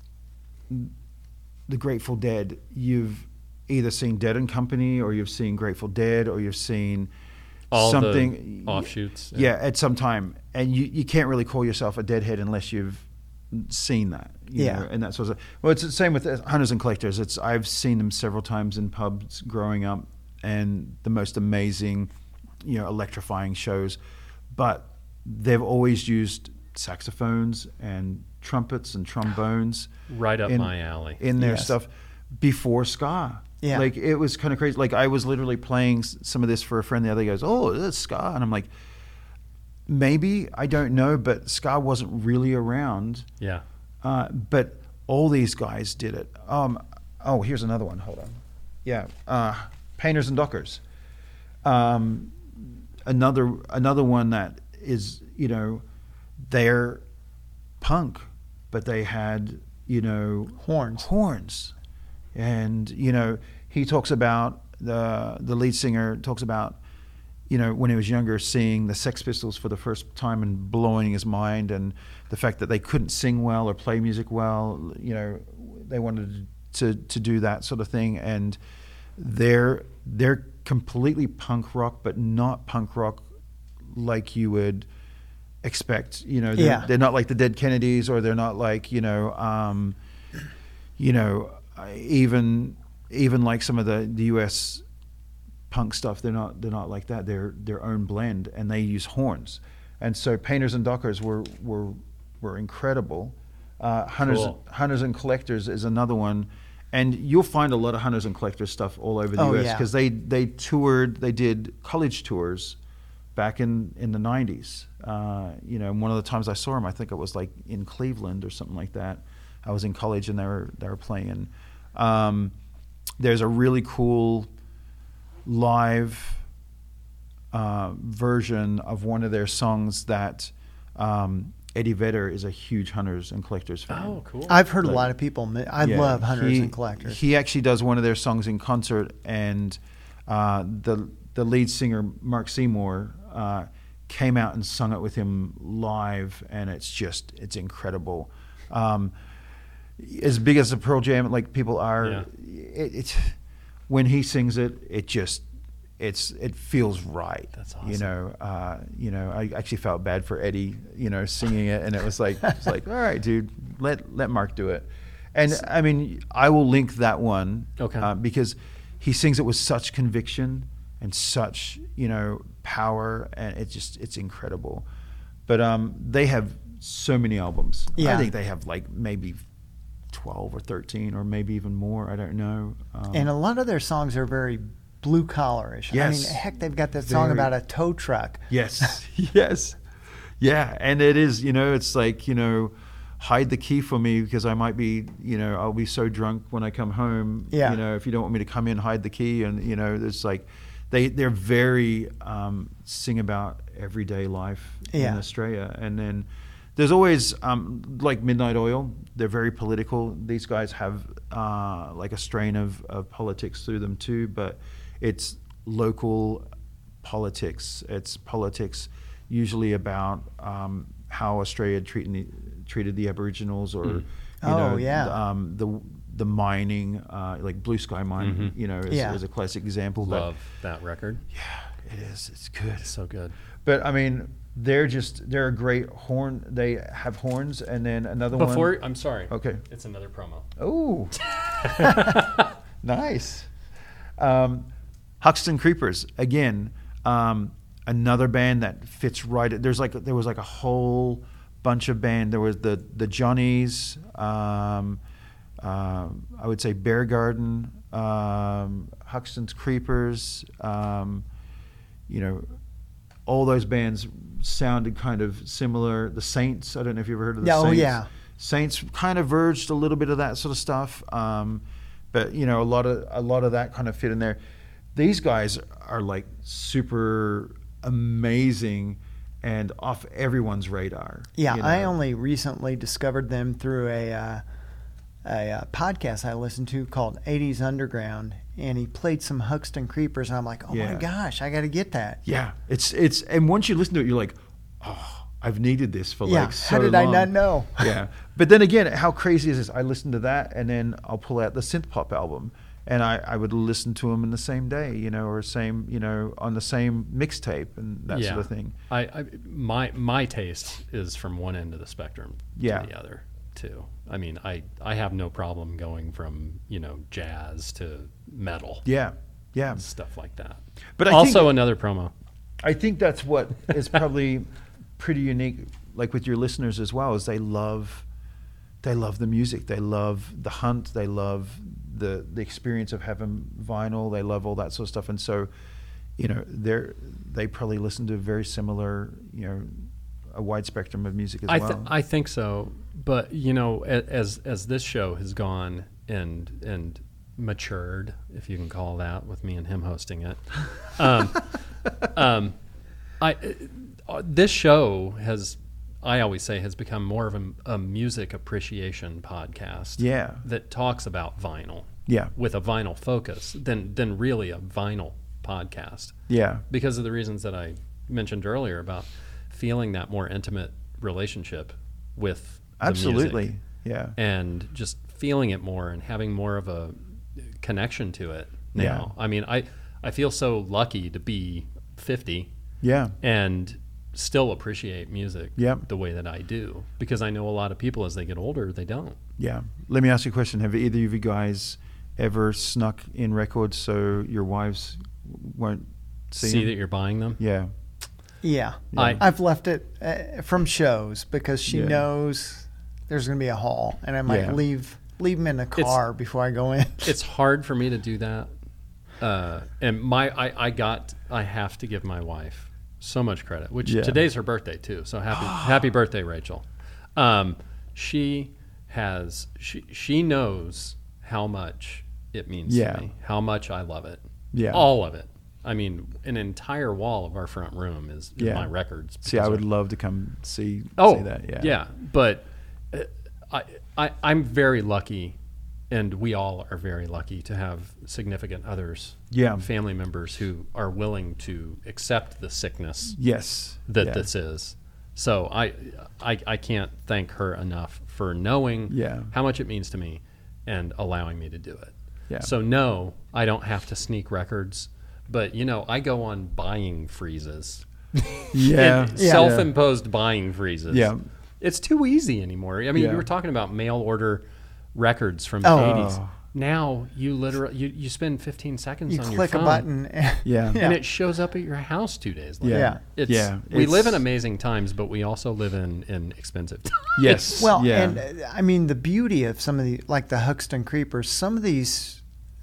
the Grateful Dead. You've either seen Dead and Company, or you've seen Grateful Dead, or you've seen all something the offshoots. Yeah, at some time, and you can't really call yourself a Deadhead unless you've seen that. You know, and that sort of. Well, it's the same with Hunters and Collectors. I've seen them several times in pubs growing up, and the most amazing, you know, electrifying shows. But they've always used saxophones and trumpets and trombones. Right up my alley. In their stuff before ska. Yeah. Like, it was kind of crazy. Like, I was literally playing some of this for a friend the other day. He goes, "Oh, that's ska." And I'm like, maybe, I don't know, but ska wasn't really around. Yeah. But all these guys did it. Oh, here's another one. Hold on. Yeah. Painters and Dockers. Another one that is, you know, they're punk, but they had, you know, horns. And, you know, he talks about, the lead singer talks about, you know, when he was younger, seeing the Sex Pistols for the first time and blowing his mind, and the fact that they couldn't sing well or play music well. You know, they wanted to do that sort of thing, and they're completely punk rock, but not punk rock like you would expect. You know, they're not like the Dead Kennedys, or they're not like, even like some of the US punk stuff. They're not like that. They're their own blend, and they use horns. And so Painters and Dockers were incredible. Hunters and Collectors is another one. And you'll find a lot of Hunters and Collectors stuff all over the U.S. because they did college tours back in the 90s. One of the times I saw them, I think it was like in Cleveland or something like that. I was in college and they were playing. There's a really cool live version of one of their songs that Eddie Vedder is a huge Hunters and Collectors fan. Oh, cool. I've heard a lot of people. I love Hunters and Collectors. He actually does one of their songs in concert, and the lead singer, Mark Seymour, came out and sung it with him live, and it's incredible. As big as the Pearl Jam, like people are, it's when he sings it, it feels right. That's awesome. I actually felt bad for Eddie, singing it, and it was like, all right, dude, let Mark do it. And I mean, I will link that one, because he sings it with such conviction and such, power, and it's incredible. But they have so many albums. Yeah. I think they have like maybe 12 or 13 or maybe even more. I don't know. And a lot of their songs are very blue collarish. Yes. I mean, heck, they've got that song about a tow truck. Yes. Yes. Yeah. And it is, it's like, hide the key for me because I might be, I'll be so drunk when I come home. Yeah. If you don't want me to come in, hide the key. And, it's like they're very sing about everyday life in Australia. And then there's always like Midnight Oil. They're very political. These guys have like a strain of politics through them too, but it's local politics. It's politics usually about how Australia treated the Aboriginals, or the mining, like Blue Sky Mine, is a classic example. Love that record. Yeah, it is. It's good. It's so good. But I mean, they're a great horn. They have horns, and then another one. I'm sorry. Okay. It's another promo. Oh, nice. Huxton Creepers again. Another band that fits right. There was like a whole bunch of band. There was the Johnnies. I would say Bear Garden, Huxton's Creepers. All those bands sounded kind of similar. The Saints. I don't know if you've ever heard of the Saints. Oh yeah. Saints kind of verged a little bit of that sort of stuff. But a lot of that kind of fit in there. These guys are like super amazing and off everyone's radar. Yeah, I only recently discovered them through a podcast I listened to called 80s Underground, and he played some Huxton Creepers, and I'm like, oh my gosh, I got to get that. Yeah, it's and once you listen to it, you're like, oh, I've needed this for like so long. How did I not know? Yeah, but then again, how crazy is this? I listen to that, and then I'll pull out the synth pop album, and I would listen to them in the same day, or same, on the same mixtape and that sort of thing. My taste is from one end of the spectrum to the other too. I mean, I have no problem going from jazz to metal. Yeah, and stuff like that. But another promo. I think that's what is probably pretty unique, like with your listeners as well, is they love the music, they love the hunt, they love the experience of having vinyl, they love all that sort of stuff, and so they probably listen to very similar, a wide spectrum of music as well. I think so, but as this show has gone and matured, if you can call that, with me and him hosting it, this show has, I always say, has become more of a music appreciation podcast. Yeah, that talks about vinyl. Yeah, with a vinyl focus than really a vinyl podcast. Yeah, because of the reasons that I mentioned earlier about feeling that more intimate relationship with the music. Yeah, and just feeling it more and having more of a connection to it now. Yeah. I mean, I feel so lucky to be 50. Yeah, and still appreciate music the way that I do, because I know a lot of people as they get older, they don't. Yeah. Let me ask you a question. Have either of you guys ever snuck in records so your wives won't see that you're buying them? Yeah. Yeah. I've left it from shows because she knows there's going to be a haul, and I might leave them in the car before I go in. It's hard for me to do that. And I have to give my wife so much credit, which today's her birthday too. So happy birthday, Rachel. She knows how much it means to me, how much I love it. Yeah. All of it. I mean, an entire wall of our front room is my records. See, I would love to come see that. Yeah. Yeah. But I'm very lucky, and we all are very lucky to have significant others, family members who are willing to accept the sickness that this is. So I can't thank her enough for knowing how much it means to me and allowing me to do it. Yeah. So no, I don't have to sneak records, but I go on buying freezes. Self-imposed buying freezes. Yeah. It's too easy anymore. I mean, you were talking about mail order records from the 80s. Now you literally you spend 15 seconds on your phone. You click a button, and it shows up at your house 2 days later. We live in amazing times, but we also live in expensive times. Yes. Well, and I mean the beauty of some of the, like the Huxton Creepers, some of these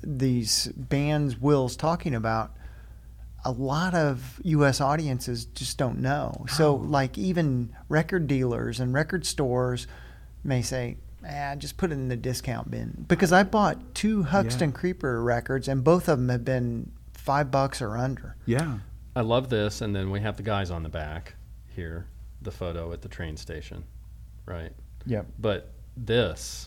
bands Will's talking about, a lot of U.S. audiences just don't know. So like even record dealers and record stores may say, just put it in the discount bin. Because I bought 2 Huxton Creeper records, and both of them have been $5 or under. Yeah. I love this, and then we have the guys on the back here, the photo at the train station, right? Yep. But this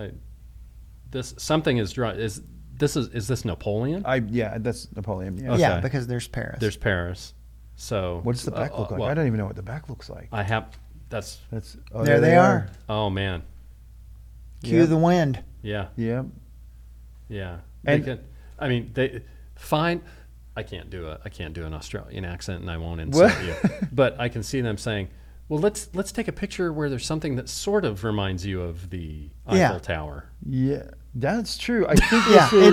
something is dry. Is this Napoleon? That's Napoleon. Yeah. Okay. Yeah, because there's Paris. There's Paris. So what does the back look like? Well, I don't even know what the back looks like. That's there they are. Oh man. Cue the wind. Yeah. Yeah. Yeah. They fine. I can't do an Australian accent, and I won't insult you. But I can see them saying, "Well, let's take a picture where there's something that sort of reminds you of the Eiffel Tower." Yeah, that's true. I think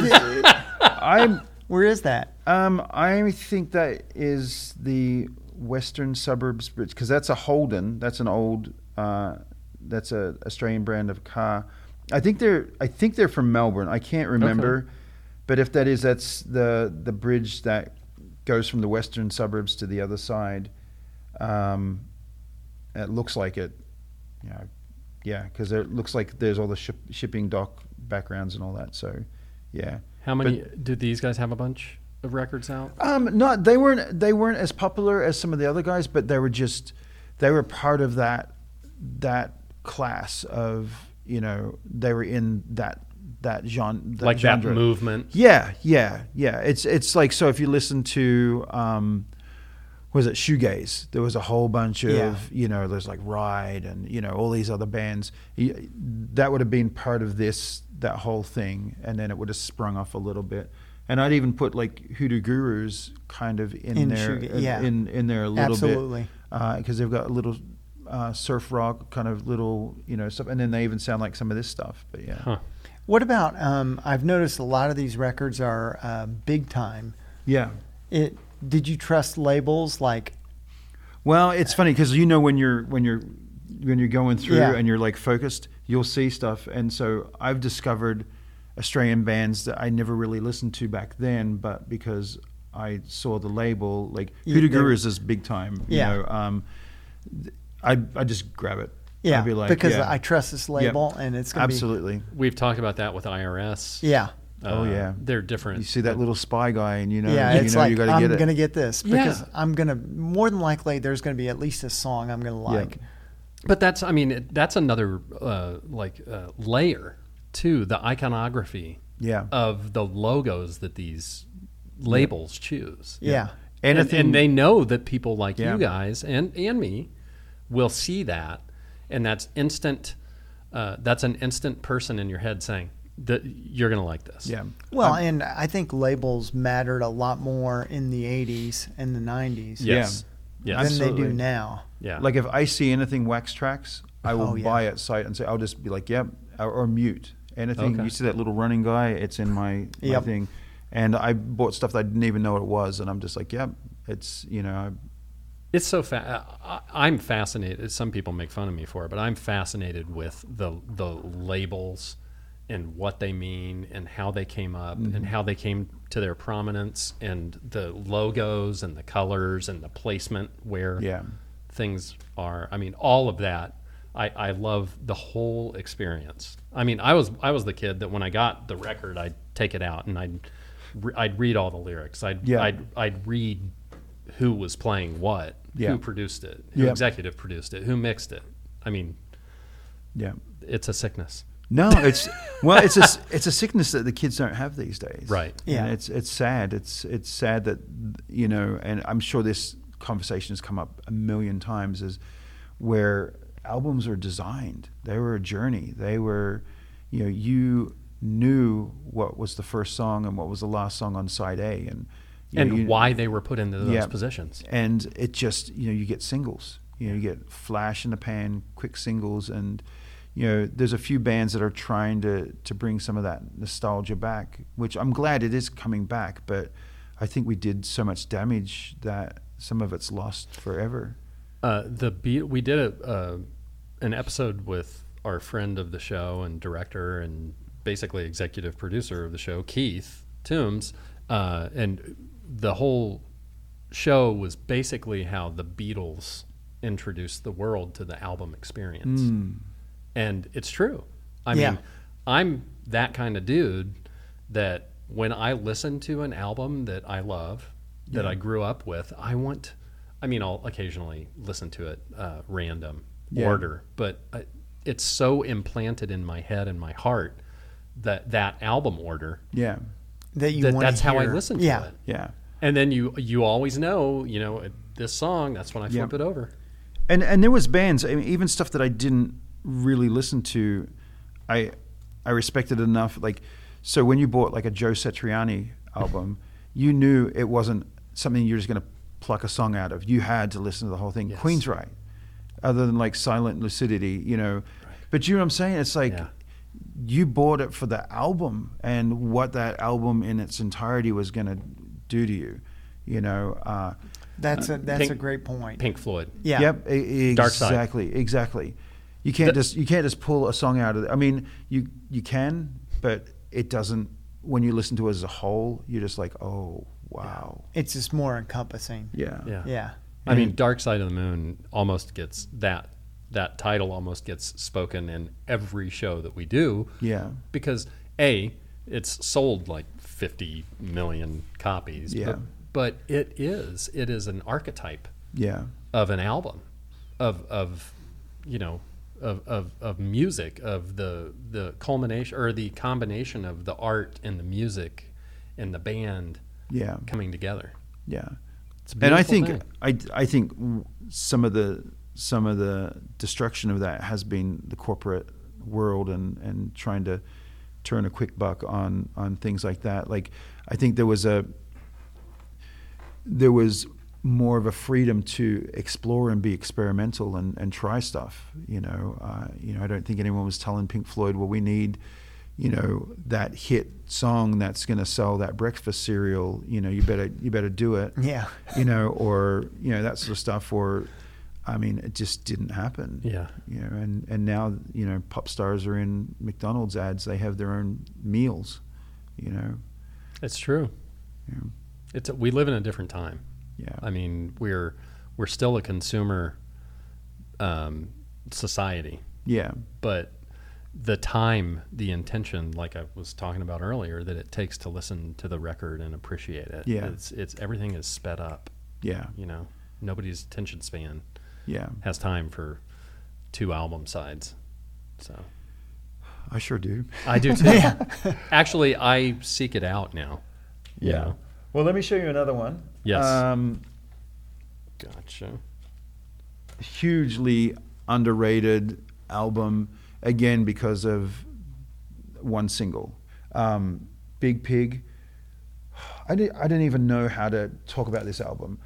this is. Where is that? I think that is the Western Suburbs Bridge, because that's a Holden. That's an old. That's a Australian brand of car. I think they're from Melbourne. I can't remember, but if that's the bridge that goes from the western suburbs to the other side. It looks like it. Because it looks like there's all the shipping dock backgrounds and all that. So, yeah. How many did these guys have? A bunch of records out? No, they weren't as popular as some of the other guys, but they were part of that class of, they were in that genre, that movement. Yeah. It's like, so if you listen to was it shoegaze, there was a whole bunch of there's like Ride and all these other bands that would have been part of that whole thing, and then it would have sprung off a little bit. And I'd even put like Hoodoo Gurus kind of in there in there a little bit, because they've got a little surf rock kind of little stuff, and then they even sound like some of this stuff. But what about I've noticed a lot of these records are big time. Did you trust labels like? Well, it's funny because when you're going through and you're like focused, you'll see stuff, and so I've discovered Australian bands that I never really listened to back then, but because I saw the label, like Hoodoo Gurus is big time. I just grab it. Yeah, I'd be like, because I trust this label, and it's going to be... Absolutely. We've talked about that with IRS. Yeah. They're different. You see that little spy guy, and it's like, you got to I'm get it. going to get this, because I'm going to, more than likely, there's going to be at least a song I'm going to like. Yeah. But that's another layer, too, the iconography of the logos that these labels choose. Yeah. And they know that people like you guys and me will see that, and that's instant. That's an instant person in your head saying that you're going to like this. Yeah. Well, and I think labels mattered a lot more in the 80s and the 90s. Yes. Than they do now. Yeah. Like if I see anything Wax Tracks, I will buy it sight and say, I'll just be like, or mute. Anything, you see that little running guy, it's in my thing. And I bought stuff that I didn't even know what it was, and I'm just like, it's, It's so I'm fascinated. Some people make fun of me for it, but I'm fascinated with the labels and what they mean and how they came up and how they came to their prominence and the logos and the colors and the placement where things are. I mean, all of that. I love the whole experience. I mean, I was the kid that when I got the record, I'd take it out and I'd read all the lyrics. I'd read who was playing what, who produced it, who executive produced it, who mixed it. I mean, it's a sickness. No, it's a sickness that the kids don't have these days. Right. Yeah. And it's sad. It's sad that, you know, and I'm sure this conversation has come up a million times, is where albums are designed. They were a journey. They were, you know, you knew what was the first song and what was the last song on side A, and why they were put into those positions. And it just, you know, you get singles. You know, you get flash in the pan, quick singles, and you know, there's a few bands that are trying to bring some of that nostalgia back, which I'm glad it is coming back, but I think we did so much damage that some of it's lost forever. We did an episode with our friend of the show and director and basically executive producer of the show, Keith Toombs, and the whole show was basically how the Beatles introduced the world to the album experience. And it's true. I mean, I'm that kind of dude that when I listen to an album that I love, that I grew up with, I'll occasionally listen to it random order, but it's so implanted in my head and my heart that album order that's how I listen to it. Yeah. And then you always know, this song, that's when I flip it over. And there was bands, I mean, even stuff that I didn't really listen to, I respected enough. Like, so when you bought like a Joe Satriani album, you knew it wasn't something you're just going to pluck a song out of. You had to listen to the whole thing. Yes. Queensryche, other than like Silent Lucidity, Right. But you know what I'm saying? It's like you bought it for the album and what that album in its entirety was going to do to you. That's a great point. Pink Floyd. Yeah. Yep. Dark Exactly. You can't just pull a song out of it. I mean, you can, but it doesn't. When you listen to it as a whole, you're just like, oh wow. It's just more encompassing. Yeah. I mean, Dark Side of the Moon almost gets that title almost gets spoken in every show that we do. Yeah. Because it's sold like 50 million copies. Yeah. But it is an archetype. Yeah. Of an album, of music, of the culmination or the combination of the art and the music and the band coming together. Yeah. It's a beautiful thing. I think some of the destruction of that has been the corporate world and trying to turn a quick buck on things like that. Like, I think there was more of a freedom to explore and be experimental and try stuff. I don't think anyone was telling Pink Floyd, well, we need, that hit song that's going to sell that breakfast cereal. You better do it. Yeah. Or that sort of stuff. Or, I mean, it just didn't happen. Yeah. And now pop stars are in McDonald's ads. They have their own meals. It's true. Yeah. We live in a different time. Yeah. I mean, we're still a consumer society. Yeah. But the intention, like I was talking about earlier, that it takes to listen to the record and appreciate it. Yeah. It's everything is sped up. Yeah. Nobody's attention span has time for 2 album sides. So I sure do. I do too. Actually, I seek it out now. Yeah. Well, let me show you another one. Yes. Gotcha. Hugely underrated album, again, because of one single. Big Pig. I didn't even know how to talk about this album.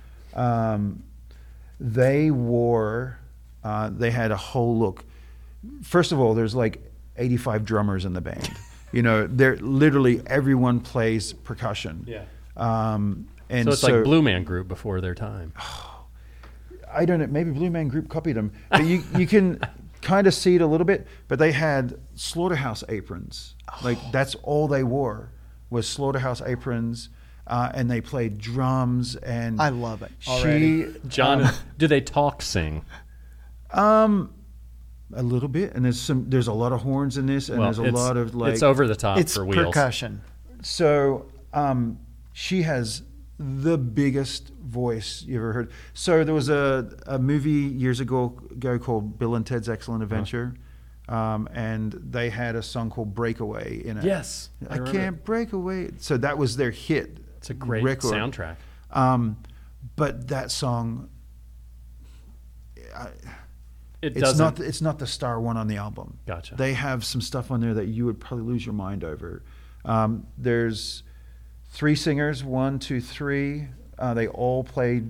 They had a whole look. First of all, there's like 85 drummers in the band. They're literally everyone plays percussion. Yeah. And so it's like Blue Man Group before their time. I don't know, maybe Blue Man Group copied them, but you can kind of see it a little bit. But they had slaughterhouse aprons, like that's all they wore was slaughterhouse aprons, and they played drums. And I love it. John, do they sing? A little bit, and there's a lot of horns in this, and there's a lot of like it's over the top it's for Wheels. Percussion. So she has the biggest voice you ever heard. So there was a movie years ago called Bill and Ted's Excellent Adventure, and they had a song called Breakaway in it. Yes, I can't break away. So that was their hit. It's a great record. soundtrack. But that song, It's not the star one on the album. Gotcha. They have some stuff on there that you would probably lose your mind over. There's 3 singers, 1, 2, 3. They all play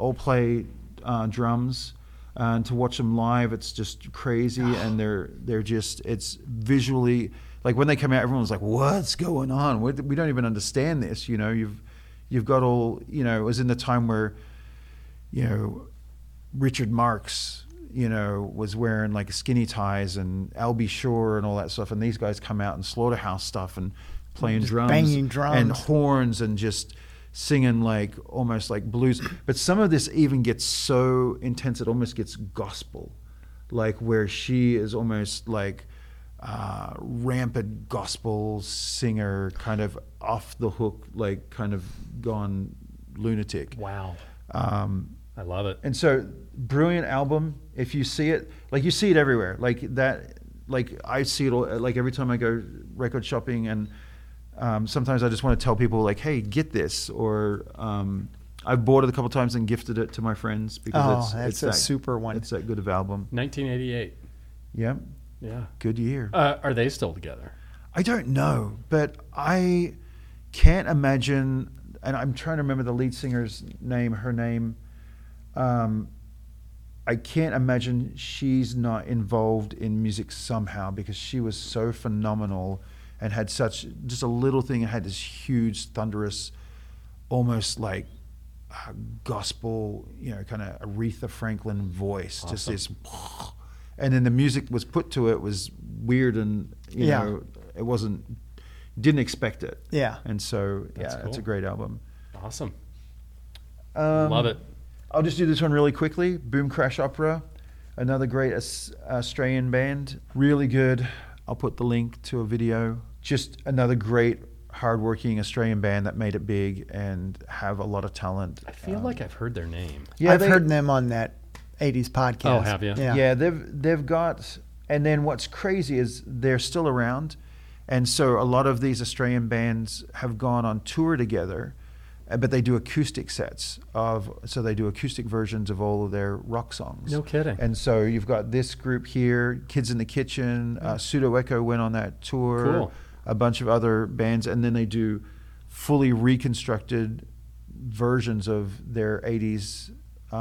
drums, and to watch them live, it's just crazy. And they're just, it's visually, like when they come out, everyone's like, "What's going on? We don't even understand this." You know, you've got all, you know, it was in the time where, you know, Richard Marx, you know, was wearing like skinny ties, and Al B. Shore and all that stuff, and these guys come out and slaughterhouse stuff and playing just drums, banging drums and horns, and just singing like almost like blues. But some of this even gets so intense it almost gets gospel, like where she is almost like rampant gospel singer, kind of off the hook, like kind of gone lunatic. Wow. I love it. And so, brilliant album. If you see it, like you see it everywhere, like that, like I see it all, like every time I go record shopping, and sometimes I just want to tell people like, "Hey, get this," or I've bought it a couple times and gifted it to my friends because it's a super one. It's that good of album. 1988. Yeah. Yeah. Good year. Are they still together? I don't know, but I can't imagine, and I'm trying to remember the lead singer's name, her name. I can't imagine she's not involved in music somehow, because she was so phenomenal and had such, just a little thing, and had this huge, thunderous, almost like gospel, you know, kind of Aretha Franklin voice. Awesome. Just this, and then the music was put to it was weird, and you know, it wasn't, didn't expect it. Yeah. And so That's cool. It's a great album. Awesome. Love it. I'll just do this one really quickly. Boom Crash Opera, another great Australian band, really good. I'll put the link to a video. Just another great, hardworking Australian band that made it big and have a lot of talent. I feel like I've heard their name. Yeah, I've heard them on that 80s podcast. Oh, have you? Yeah, they've got, and then what's crazy is they're still around, and so a lot of these Australian bands have gone on tour together. But they do acoustic sets so they do acoustic versions of all of their rock songs. No kidding. And so you've got this group here, Kids in the Kitchen, Pseudo Echo went on that tour, cool. A bunch of other bands, and then they do fully reconstructed versions of their 80s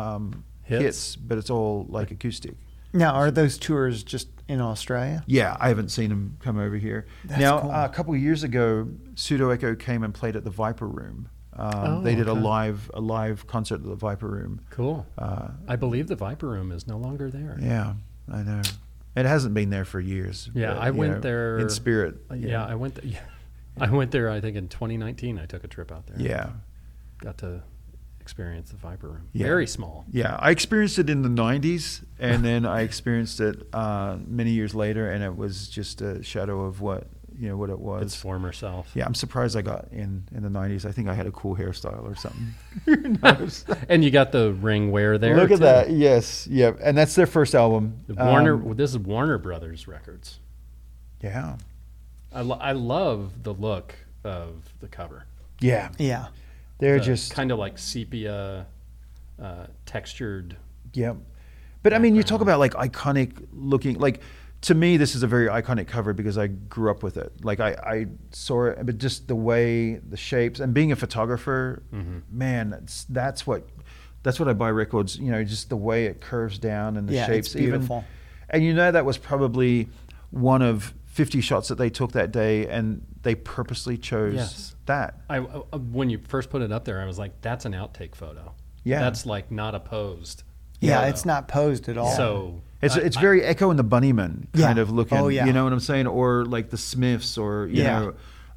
hits, but it's all like acoustic. Now, are those tours just in Australia? Yeah, I haven't seen them come over here. That's now, cool. A couple of years ago, Pseudo Echo came and played at the Viper Room. They did a live concert at the Viper Room. Cool. I believe the Viper Room is no longer there. Yeah, I know. It hasn't been there for years. Yeah, but, I went there in spirit. Yeah, I went. I went there. I think in 2019, I took a trip out there. Yeah, got to experience the Viper Room. Yeah. Very small. Yeah, I experienced it in the 90s, and then I experienced it many years later, and it was just a shadow of what it was. Its former self. Yeah, I'm surprised I got in the 90s. I think I had a cool hairstyle or something. Who knows? And you got the ring wear there. Look at too. that. Yes. Yeah. And that's their first album. This is Warner Brothers Records. Yeah. I love the look of the cover. Yeah. Yeah. They're just kind of like sepia textured. Yeah. But I mean, you talk about like iconic looking, like, to me, this is a very iconic cover because I grew up with it. Like I saw it, but just the way, the shapes, and being a photographer, man, that's what I buy records. You know, just the way it curves down and the shapes. It's beautiful. And you know, that was probably one of 50 shots that they took that day, and they purposely chose that. When you first put it up there, I was like, that's an outtake photo. Yeah, that's like not a posed. Yeah, it's not posed at all. So it's very Echo and the Bunnymen kind of looking. Oh, yeah. You know what I'm saying? Or like the Smiths, or you know,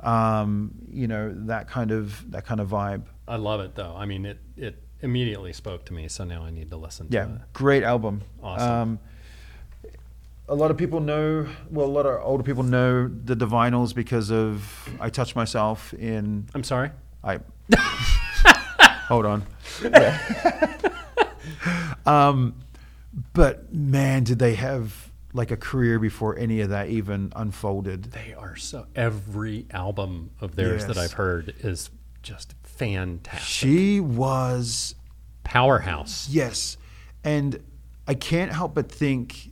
that kind of vibe. I love it though. I mean, it immediately spoke to me. So now I need to listen to it. Great album. Awesome. A lot of people know. Well, a lot of older people know the Divinyls because of I Touch Myself in. I'm sorry. Hold on. But man, did they have like a career before any of that even unfolded. They are every album of theirs that I've heard is just fantastic. She was powerhouse. Yes. And I can't help but think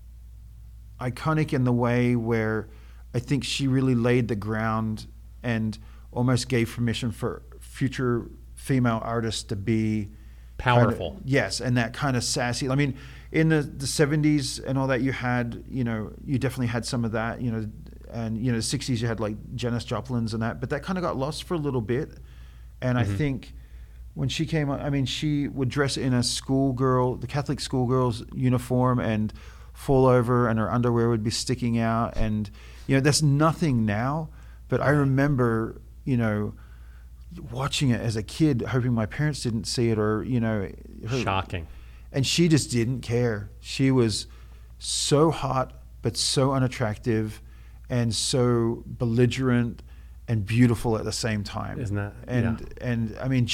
iconic in the way where I think she really laid the ground and almost gave permission for future female artists to be powerful. Yes, and that kind of sassy. I mean, in the 70s and all that, you had, you definitely had some of that, and, the 60s you had like Janis Joplin's and that, but that kind of got lost for a little bit. And I think when she came on, I mean, she would dress in the Catholic schoolgirl's uniform and fall over, and her underwear would be sticking out. And, that's nothing now. But I remember, watching it as a kid, hoping my parents didn't see it, or, shocking. And she just didn't care. She was so hot, but so unattractive and so belligerent and beautiful at the same time. Isn't that? And I mean,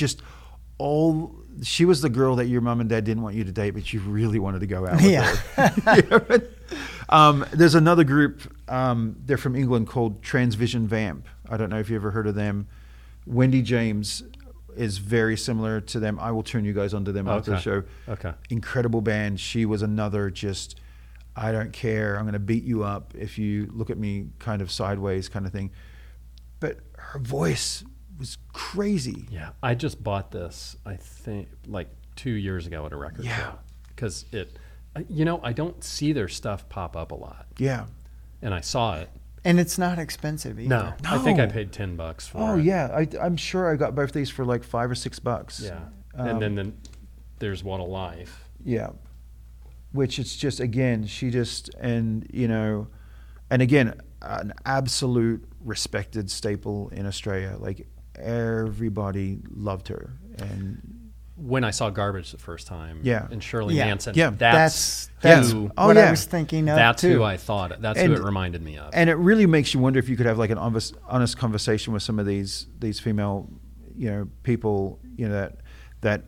she was the girl that your mom and dad didn't want you to date, but you really wanted to go out with her. There's another group, they're from England, called Transvision Vamp. I don't know if you ever heard of them. Wendy James is very similar to them. I will turn you guys onto them after the show. Okay. Incredible band. She was another just, I don't care, I'm going to beat you up if you look at me kind of sideways kind of thing. But her voice was crazy. Yeah. I just bought this, I think, like 2 years ago at a record show. Because I don't see their stuff pop up a lot. Yeah. And I saw it. And it's not expensive either. No. I think I paid $10 for it. Oh, yeah. I'm sure I got both these for like $5 or $6. Yeah. And then there's What a Life. Yeah. Which it's just, again, and again, an absolute respected staple in Australia. Like, everybody loved her. And when I saw Garbage the first time, and Shirley Manson, that's what I was thinking of. That's too. who I thought. That's who it reminded me of. And it really makes you wonder if you could have like an honest conversation with some of these female, people, that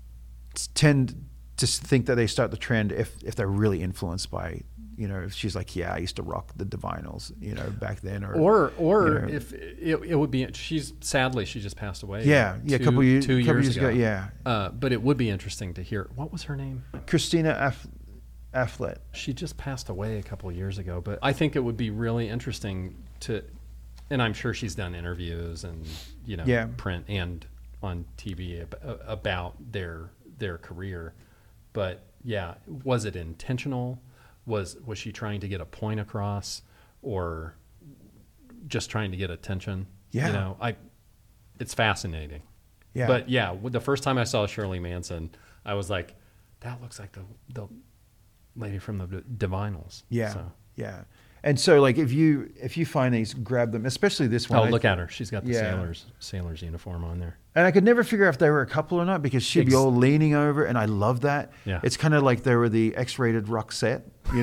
tend to think that they start the trend if they're really influenced by. If she's like, I used to rock the Divinyls, back then, or if it would be, she just passed away. A couple years ago. But it would be interesting to hear. What was her name? Christina Afflet. She just passed away a couple of years ago, but I think it would be really interesting and I'm sure she's done interviews and print and on TV about their career. But was it intentional? Was she trying to get a point across, or just trying to get attention? It's fascinating. Yeah. But the first time I saw Shirley Manson, I was like, that looks like the lady from the Divinyls. Yeah. So. Yeah. And so, like, if you find these, grab them, especially this one. Oh, look at her. She's got the sailor's uniform on there. And I could never figure out if they were a couple or not, because she'd be all leaning over, and I love that. Yeah. It's kind of like they were the X-rated Roxette,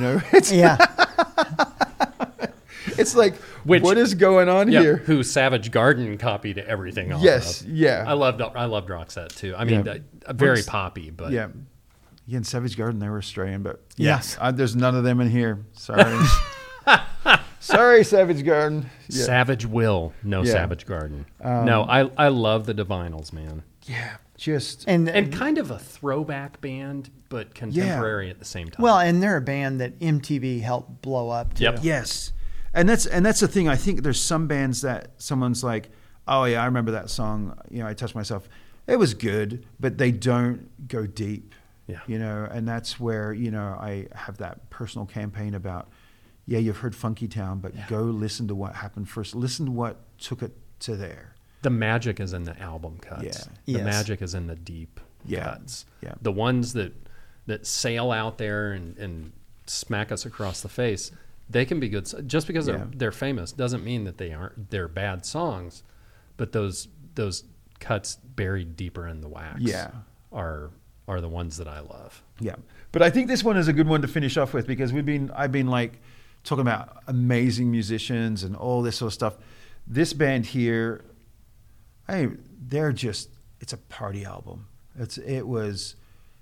It's like, what is going on here? Who Savage Garden copied everything off of. Yeah. I loved Roxette, too. I mean, very poppy, but... Yeah. In Savage Garden, they were Australian, but... Yes. There's none of them in here. Sorry. Sorry, Savage Garden. Yeah. Savage Will, Savage Garden. No, I love the Divinyls, man. Yeah, just... And kind of a throwback band, but contemporary at the same time. Well, and they're a band that MTV helped blow up, too. Yep. Yes. And that's the thing. I think there's some bands that someone's like, oh, yeah, I remember that song, I Touch Myself. It was good, but they don't go deep. Yeah. And that's where, I have that personal campaign about, you've heard Funky Town, but go listen to what happened first. Listen to what took it to there. The magic is in the album cuts. Yeah. The magic is in the deep cuts. Yeah. The ones that that sail out there and smack us across the face. They can be good. Just because they're famous doesn't mean that they're bad songs, but those cuts buried deeper in the wax are the ones that I love. Yeah. But I think this one is a good one to finish off with, because I've been like talking about amazing musicians and all this sort of stuff. This band here, it's a party album. It was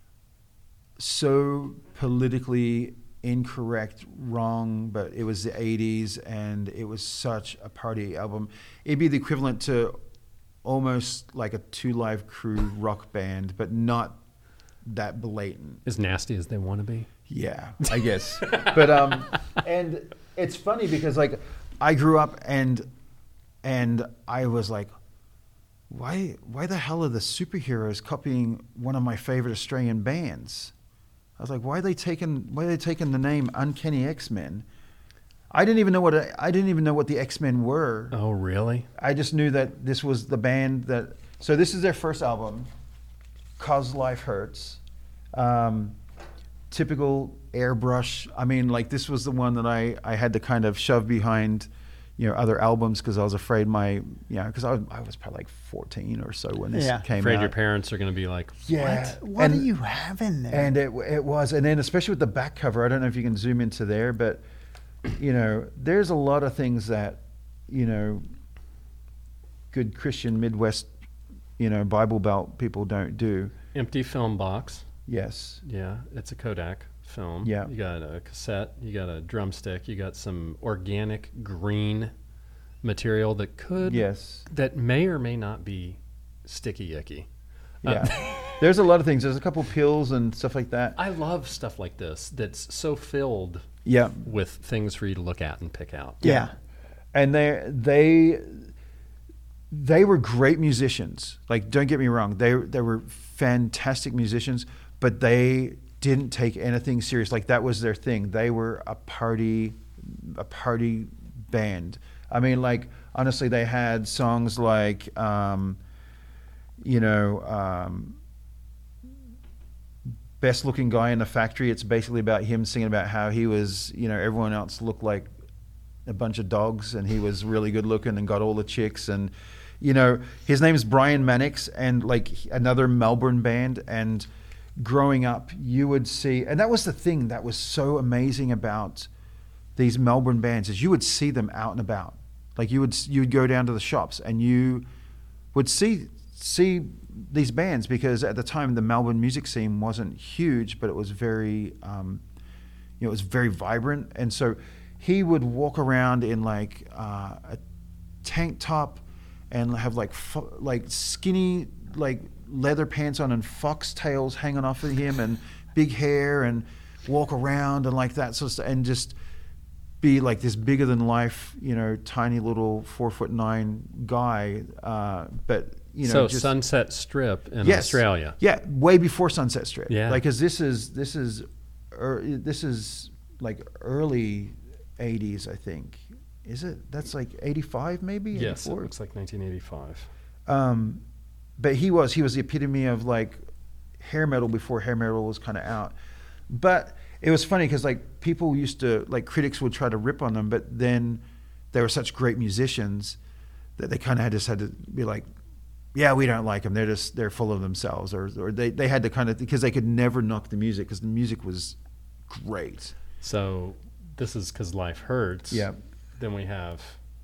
so politically incorrect, wrong, but it was the 80s and it was such a party album. It'd be the equivalent to almost like a Two Live Crew rock band, but not that blatant. As nasty as they want to be. Yeah, I guess. But and it's funny because like I grew up and I was like, why the hell are the superheroes copying one of my favorite Australian bands? I was like, why are they taking the name Uncanny X-Men? I didn't even know what the X-Men were. Oh, really? I just knew that this was the band that. So this is their first album, 'Cause Life Hurts. Typical airbrush. I mean, like this was the one that I had to kind of shove behind, other albums because I was afraid because I was probably like 14 or so when this came afraid out. Your parents are going to be like, what do you have in there? And it was, and then especially with the back cover, I don't know if you can zoom into there, but there's a lot of things that, good Christian Midwest, Bible Belt people don't do. Empty film box. Yes. Yeah, it's a Kodak film. Yeah. You got a cassette, you got a drumstick, you got some organic green material that may or may not be sticky icky. Yeah. There's a lot of things. There's a couple pills and stuff like that. I love stuff like this that's so filled with things for you to look at and pick out. Yeah. And they were great musicians. Like, don't get me wrong. They were fantastic musicians, but they didn't take anything serious. Like, that was their thing. They were a party band. I mean, like, honestly, they had songs like, Best Looking Guy in the Factory. It's basically about him singing about how he was, everyone else looked like a bunch of dogs and he was really good looking and got all the chicks. And, his name is Brian Mannix, and like another Melbourne band. And growing up, you would see, and that was the thing that was so amazing about these Melbourne bands, is you would see them out and about. Like you would go down to the shops and you would see these bands, because at the time the Melbourne music scene wasn't huge, but it was very, it was very vibrant. And so he would walk around in like a tank top and have like skinny like leather pants on and foxtails hanging off of him and big hair, and walk around and like that sort of stuff, and just be like this bigger than life, tiny little 4'9" guy. But so just, Sunset Strip in Australia. Yeah, way before Sunset Strip. Yeah, like because this is like early 80s, I think. Is it? That's like 85 maybe? Yes, 84? it looks like 1985. But he was the epitome of like hair metal before hair metal was kind of out. But it was funny because like people used to, like critics would try to rip on them, but then they were such great musicians that they kind of had to be like, yeah, we don't like them. They're full of themselves, or they had to kind of, because they could never knock the music because the music was great. So this is 'Cause Life Hurts. Yeah. Then we have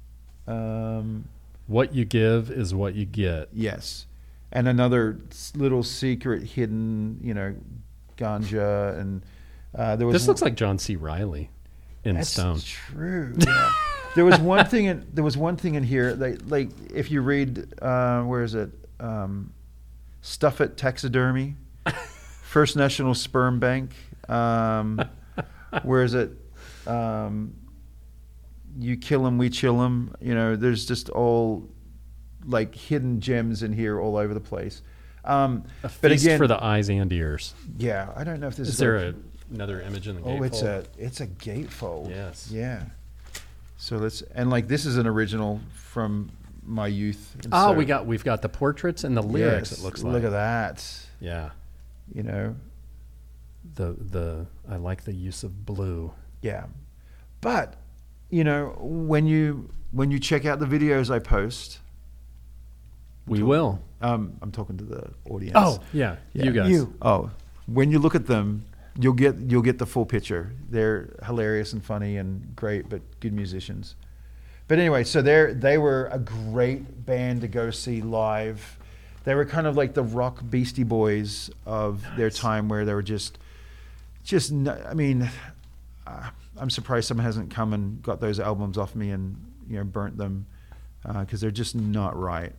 What You Give Is What You Get. Yes. And another little secret hidden, ganja, and there was. This looks like John C. Reilly in Stone. That's true. Yeah. There was one thing in here. Like if you read, where is it? Stuff It Taxidermy, First National Sperm Bank. Where is it? You Kill 'Em, We Chill 'Em. There's just all like hidden gems in here all over the place. A feast for the eyes and ears. Yeah, I don't know if this is there another image in the gatefold? Oh, it's a gatefold. Yes. Yeah. So this is an original from my youth. And so, we've got the portraits and the lyrics. Yes, it looks like. Look at that. Yeah. I like the use of blue. Yeah. But, when you check out the videos I post, we will. I'm talking to the audience. Oh, yeah. You guys. Oh, when you look at them, you'll get the full picture. They're hilarious and funny and great, but good musicians. But anyway, so they were a great band to go see live. They were kind of like the rock Beastie Boys of their time, where they were just. I mean, I'm surprised someone hasn't come and got those albums off me and burnt them, because they're just not right.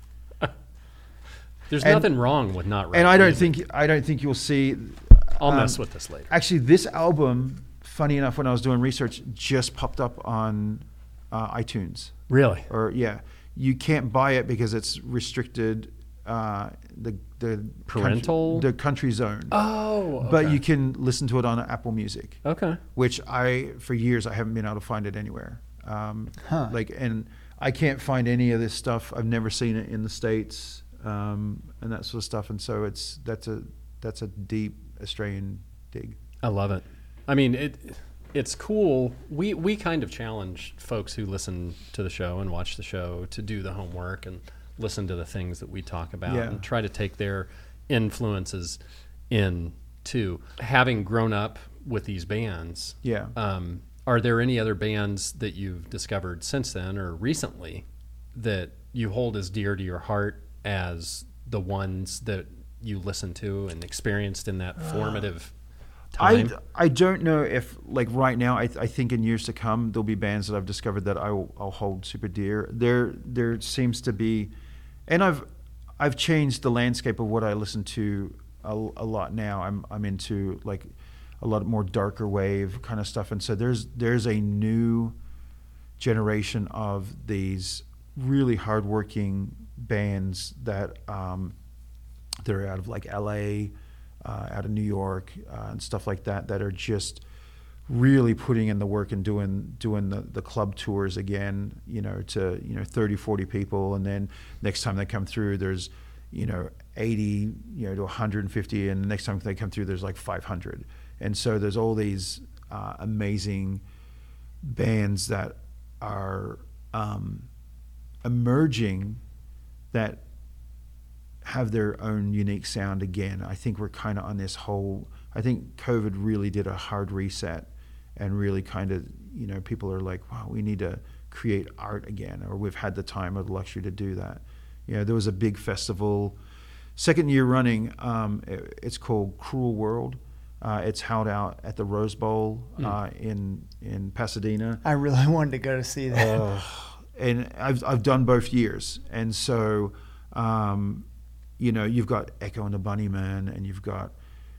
There's nothing wrong with not right. And I don't think you'll see. I'll mess with this later. Actually, this album, funny enough, when I was doing research, just popped up on iTunes. Really? Or you can't buy it because it's restricted. The parental, the country zone. Oh, okay. But you can listen to it on Apple Music. Okay. Which for years I haven't been able to find it anywhere. And I can't find any of this stuff. I've never seen it in the States, and that sort of stuff. And so that's a deep Australian dig. I love it. I mean, it's cool. We kind of challenge folks who listen to the show and watch the show to do the homework and listen to the things that we talk about and try to take their influences in too. Having grown up with these bands, are there any other bands that you've discovered since then or recently that you hold as dear to your heart as the ones that you listened to and experienced in that formative time? I don't know if, like, right now, I think in years to come there'll be bands that I've discovered that I'll hold super dear. There seems to be. And I've changed the landscape of what I listen to a lot now. I'm into like a lot more darker wave kind of stuff, and so there's a new generation of these really hardworking bands that they're out of like LA, out of New York, and stuff like that are just really putting in the work and doing the club tours again, to 30, 40 people, and then next time they come through there's 80 to 150, and the next time they come through there's like 500. And so there's all these amazing bands that are emerging that have their own unique sound again. I think we're kind of on this whole. I think COVID really did a hard reset, and really kind of, people are like, wow, we need to create art again, or we've had the time or the luxury to do that. There was a big festival, second year running. It's called Cruel World. It's held out at the Rose Bowl in Pasadena. I really wanted to go to see that. And I've done both years, and so you've got Echo and the Bunnymen, and you've got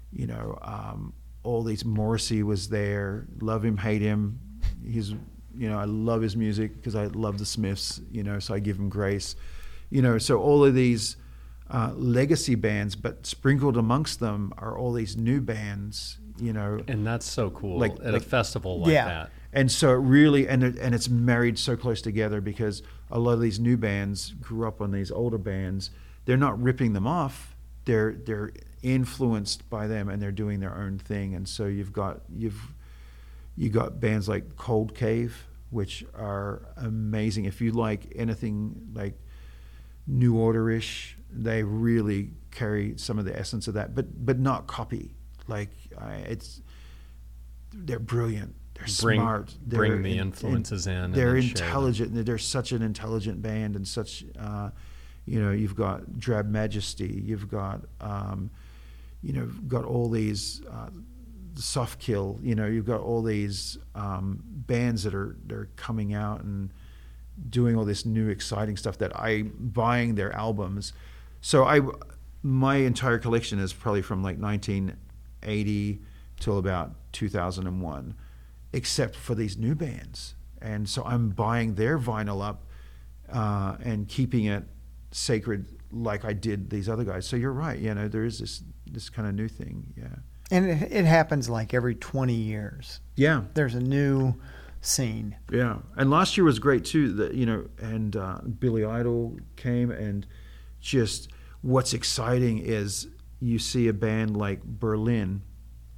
all these. Morrissey was there. Love him, hate him. He's I love his music because I love the Smiths. So I give him grace. So all of these legacy bands, but sprinkled amongst them are all these new bands. And that's so cool at a festival like that. And so it really, and it's married so close together because a lot of these new bands grew up on these older bands. They're not ripping them off. They're influenced by them, and they're doing their own thing. And so you've got bands like Cold Cave, which are amazing. If you like anything like New Order-ish, they really carry some of the essence of that, but not copy. Like they're brilliant. They're smart. Bring the influences in. They're intelligent. They're such an intelligent band, and such. You've got Drab Majesty. You've got got all these Soft Kill. You've got all these bands that are coming out and doing all this new exciting stuff that I'm buying their albums. So my entire collection is probably from like 1980 till about 2001, except for these new bands. And so I'm buying their vinyl up and keeping it sacred like I did these other guys. So you're right. There is this kind of new thing. Yeah. And it happens like every 20 years. Yeah. There's a new scene. Yeah. And last year was great too, and Billy Idol came, and just what's exciting is you see a band like Berlin,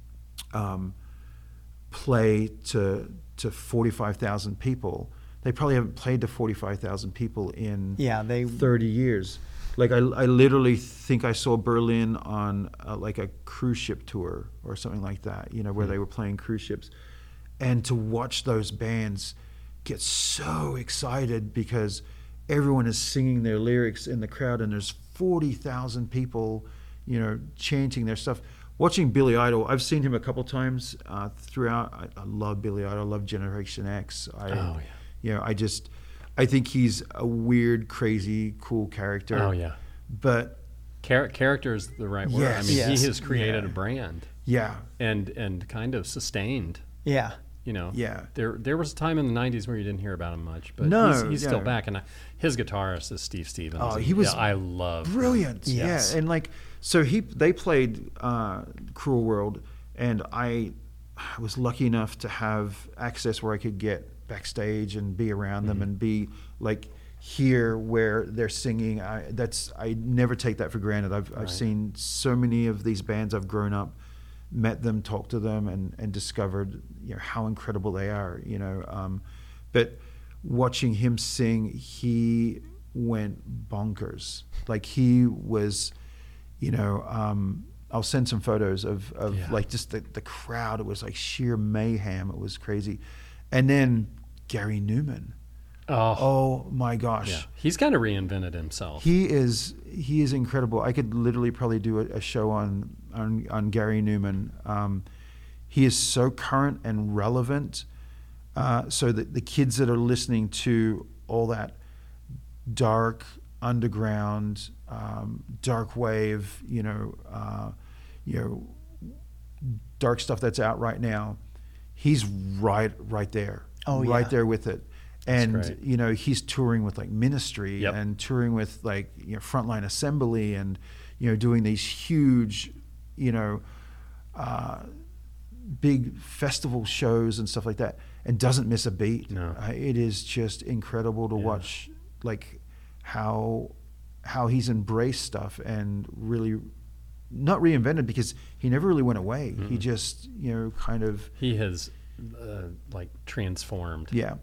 play to 45,000 people. They probably haven't played to 45,000 people in 30 years. Like I literally think I saw Berlin on like a cruise ship tour or something like that, you know, where they were playing cruise ships. And to watch those bands get so excited because everyone is singing their lyrics in the crowd and there's 40,000 people, you know, chanting their stuff. Watching Billy Idol, I've seen him a couple times throughout. I love Billy Idol. I love Generation X. You know, I think he's a weird, crazy, cool character. Oh yeah, but character is the right word. Yes, I mean, yes, he has created a brand. Yeah, and kind of sustained. Yeah, you know. Yeah, there was a time in the '90s where you didn't hear about him much, but he's still back. And his guitarist is Steve Stevens. Oh, he was I love brilliant. Him. Yes. Yeah, and like so they played Cruel World, and I was lucky enough to have access where I could get backstage and be around them and be like hear where they're singing. I never take that for granted. I've seen so many of these bands. I've grown up, met them, talked to them, and discovered, you know, how incredible they are. You know, but watching him sing, he went bonkers. Like he was, you know. I'll send some photos of like just the crowd. It was like sheer mayhem. It was crazy. And then Gary Newman. Oh my gosh. Yeah. He's kind of reinvented himself. He is incredible. I could literally probably do a show on Gary Newman. He is so current and relevant. So that the kids that are listening to all that dark underground, dark wave, you know, dark stuff that's out right now, he's right there, there with it. And you know, he's touring with like Ministry and touring with like, you know, Frontline Assembly, and you know, doing these huge, you know, big festival shows and stuff like that, and doesn't miss a beat. No. It is just incredible to watch, like how he's embraced stuff and really not reinvented, because he never really went away. He just, you know, kind of he has like transformed. Yeah.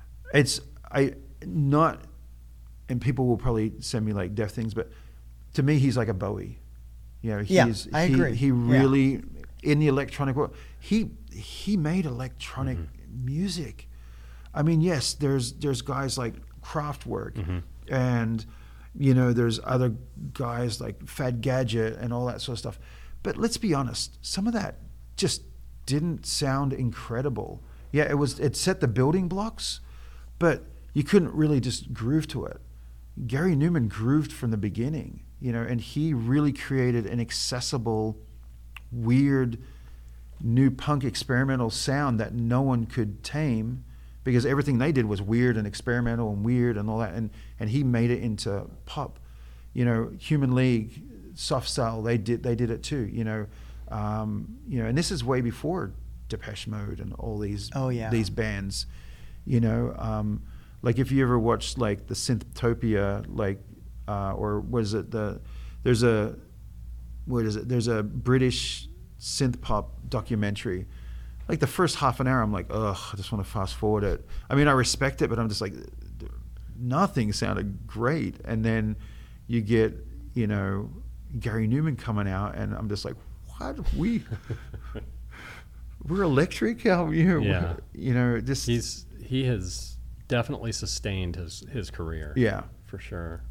And people will probably send me like deaf things, but to me, he's like a Bowie. You know, I agree. He really, in the electronic world, he made electronic music. I mean, yes, there's guys like Kraftwerk, and you know, there's other guys like Fad Gadget and all that sort of stuff. But let's be honest, some of that just didn't sound incredible. Yeah, it set the building blocks, but you couldn't really just groove to it. Gary Newman grooved from the beginning, you know, and he really created an accessible, weird, new punk experimental sound that no one could tame, because everything they did was weird and experimental and weird and all that, and he made it into pop. You know, Human League, Soft Cell, they did it too. You know, and this is way before Depeche Mode and all these these bands. You know, like if you ever watched like the Synthtopia, like or was it there's a British synth pop documentary. Like the first half an hour, I'm like, ugh, I just want to fast forward it. I mean, I respect it, but I'm just like, nothing sounded great. And then you get, you know, Gary Newman coming out, and I'm just like, what? We're electric? How, you know, just he has definitely sustained his career. Yeah, for sure.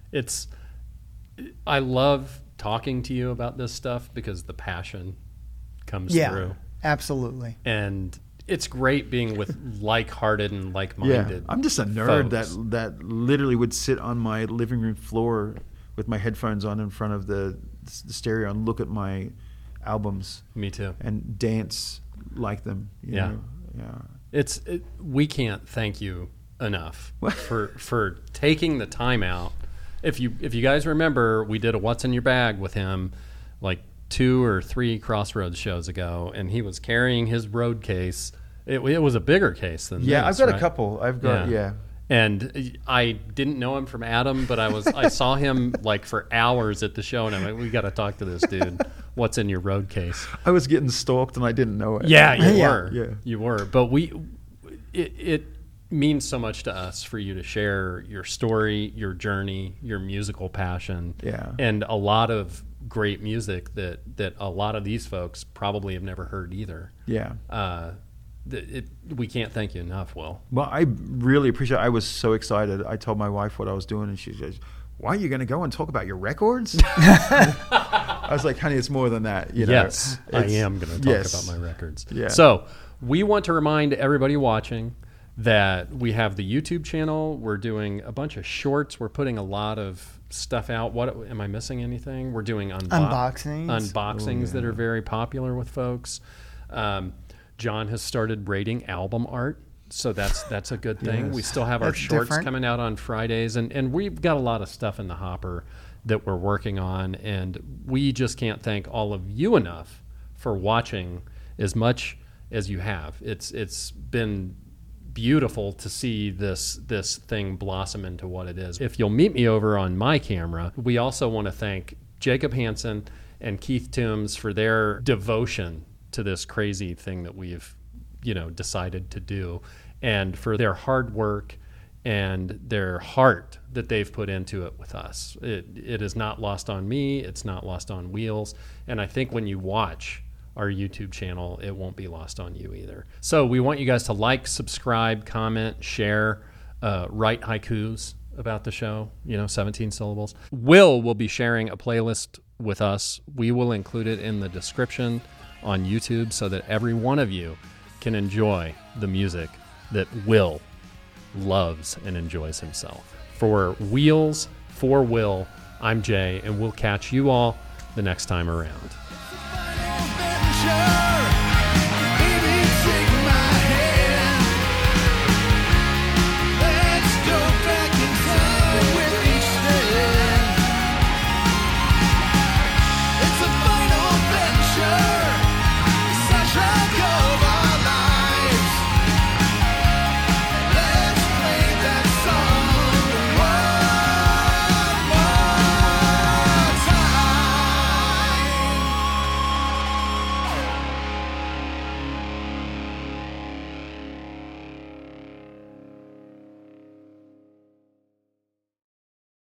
I love talking to you about this stuff because the passion comes through. Absolutely. And it's great being with like-hearted and like-minded. Yeah, I'm just a nerd folks. that literally would sit on my living room floor with my headphones on in front of the stereo and look at my albums. Me too. And dance like them. You know? Yeah. We can't thank you enough for taking the time out. If you guys remember, we did a What's in Your Bag with him like 2 or 3 Crossroads shows ago, and he was carrying his road case. It was a bigger case than this, I've got right? a couple. I've got And I didn't know him from Adam, but I saw him like for hours at the show, and I'm like, we got to talk to this dude. What's in your road case? I was getting stalked and I didn't know it. Yeah, you were. Yeah. You were. But it means so much to us for you to share your story, your journey, your musical passion, and a lot of great music that a lot of these folks probably have never heard either. Yeah. We can't thank you enough, Will. Well, I really appreciate it. I was so excited. I told my wife what I was doing, and she says, why are you going to go and talk about your records? I was like, honey, it's more than that. You know? Yes, I am going to talk about my records. Yeah. So we want to remind everybody watching that we have the YouTube channel. We're doing a bunch of shorts. We're putting a lot of stuff out. What am I missing? Anything? We're doing unboxings that are very popular with folks. John has started rating album art, so that's a good thing. Yes. We still have our shorts coming out on Fridays, and we've got a lot of stuff in the hopper that we're working on, and we just can't thank all of you enough for watching as much as you have. It's been beautiful to see this thing blossom into what it is. If you'll meet me over on my camera, we also want to thank Jacob Hansen and Keith Toombs for their devotion to this crazy thing that we've decided to do, and for their hard work and their heart that they've put into it with us. It is not lost on me. It's not lost on Wheels. And I think when you watch our YouTube channel, it won't be lost on you either. So we want you guys to like, subscribe, comment, share, write haikus about the show, 17 syllables. Will be sharing a playlist with us. We will include it in the description on YouTube so that every one of you can enjoy the music that Will loves and enjoys himself. For Wheels, for Will, I'm Jay, and we'll catch you all the next time around.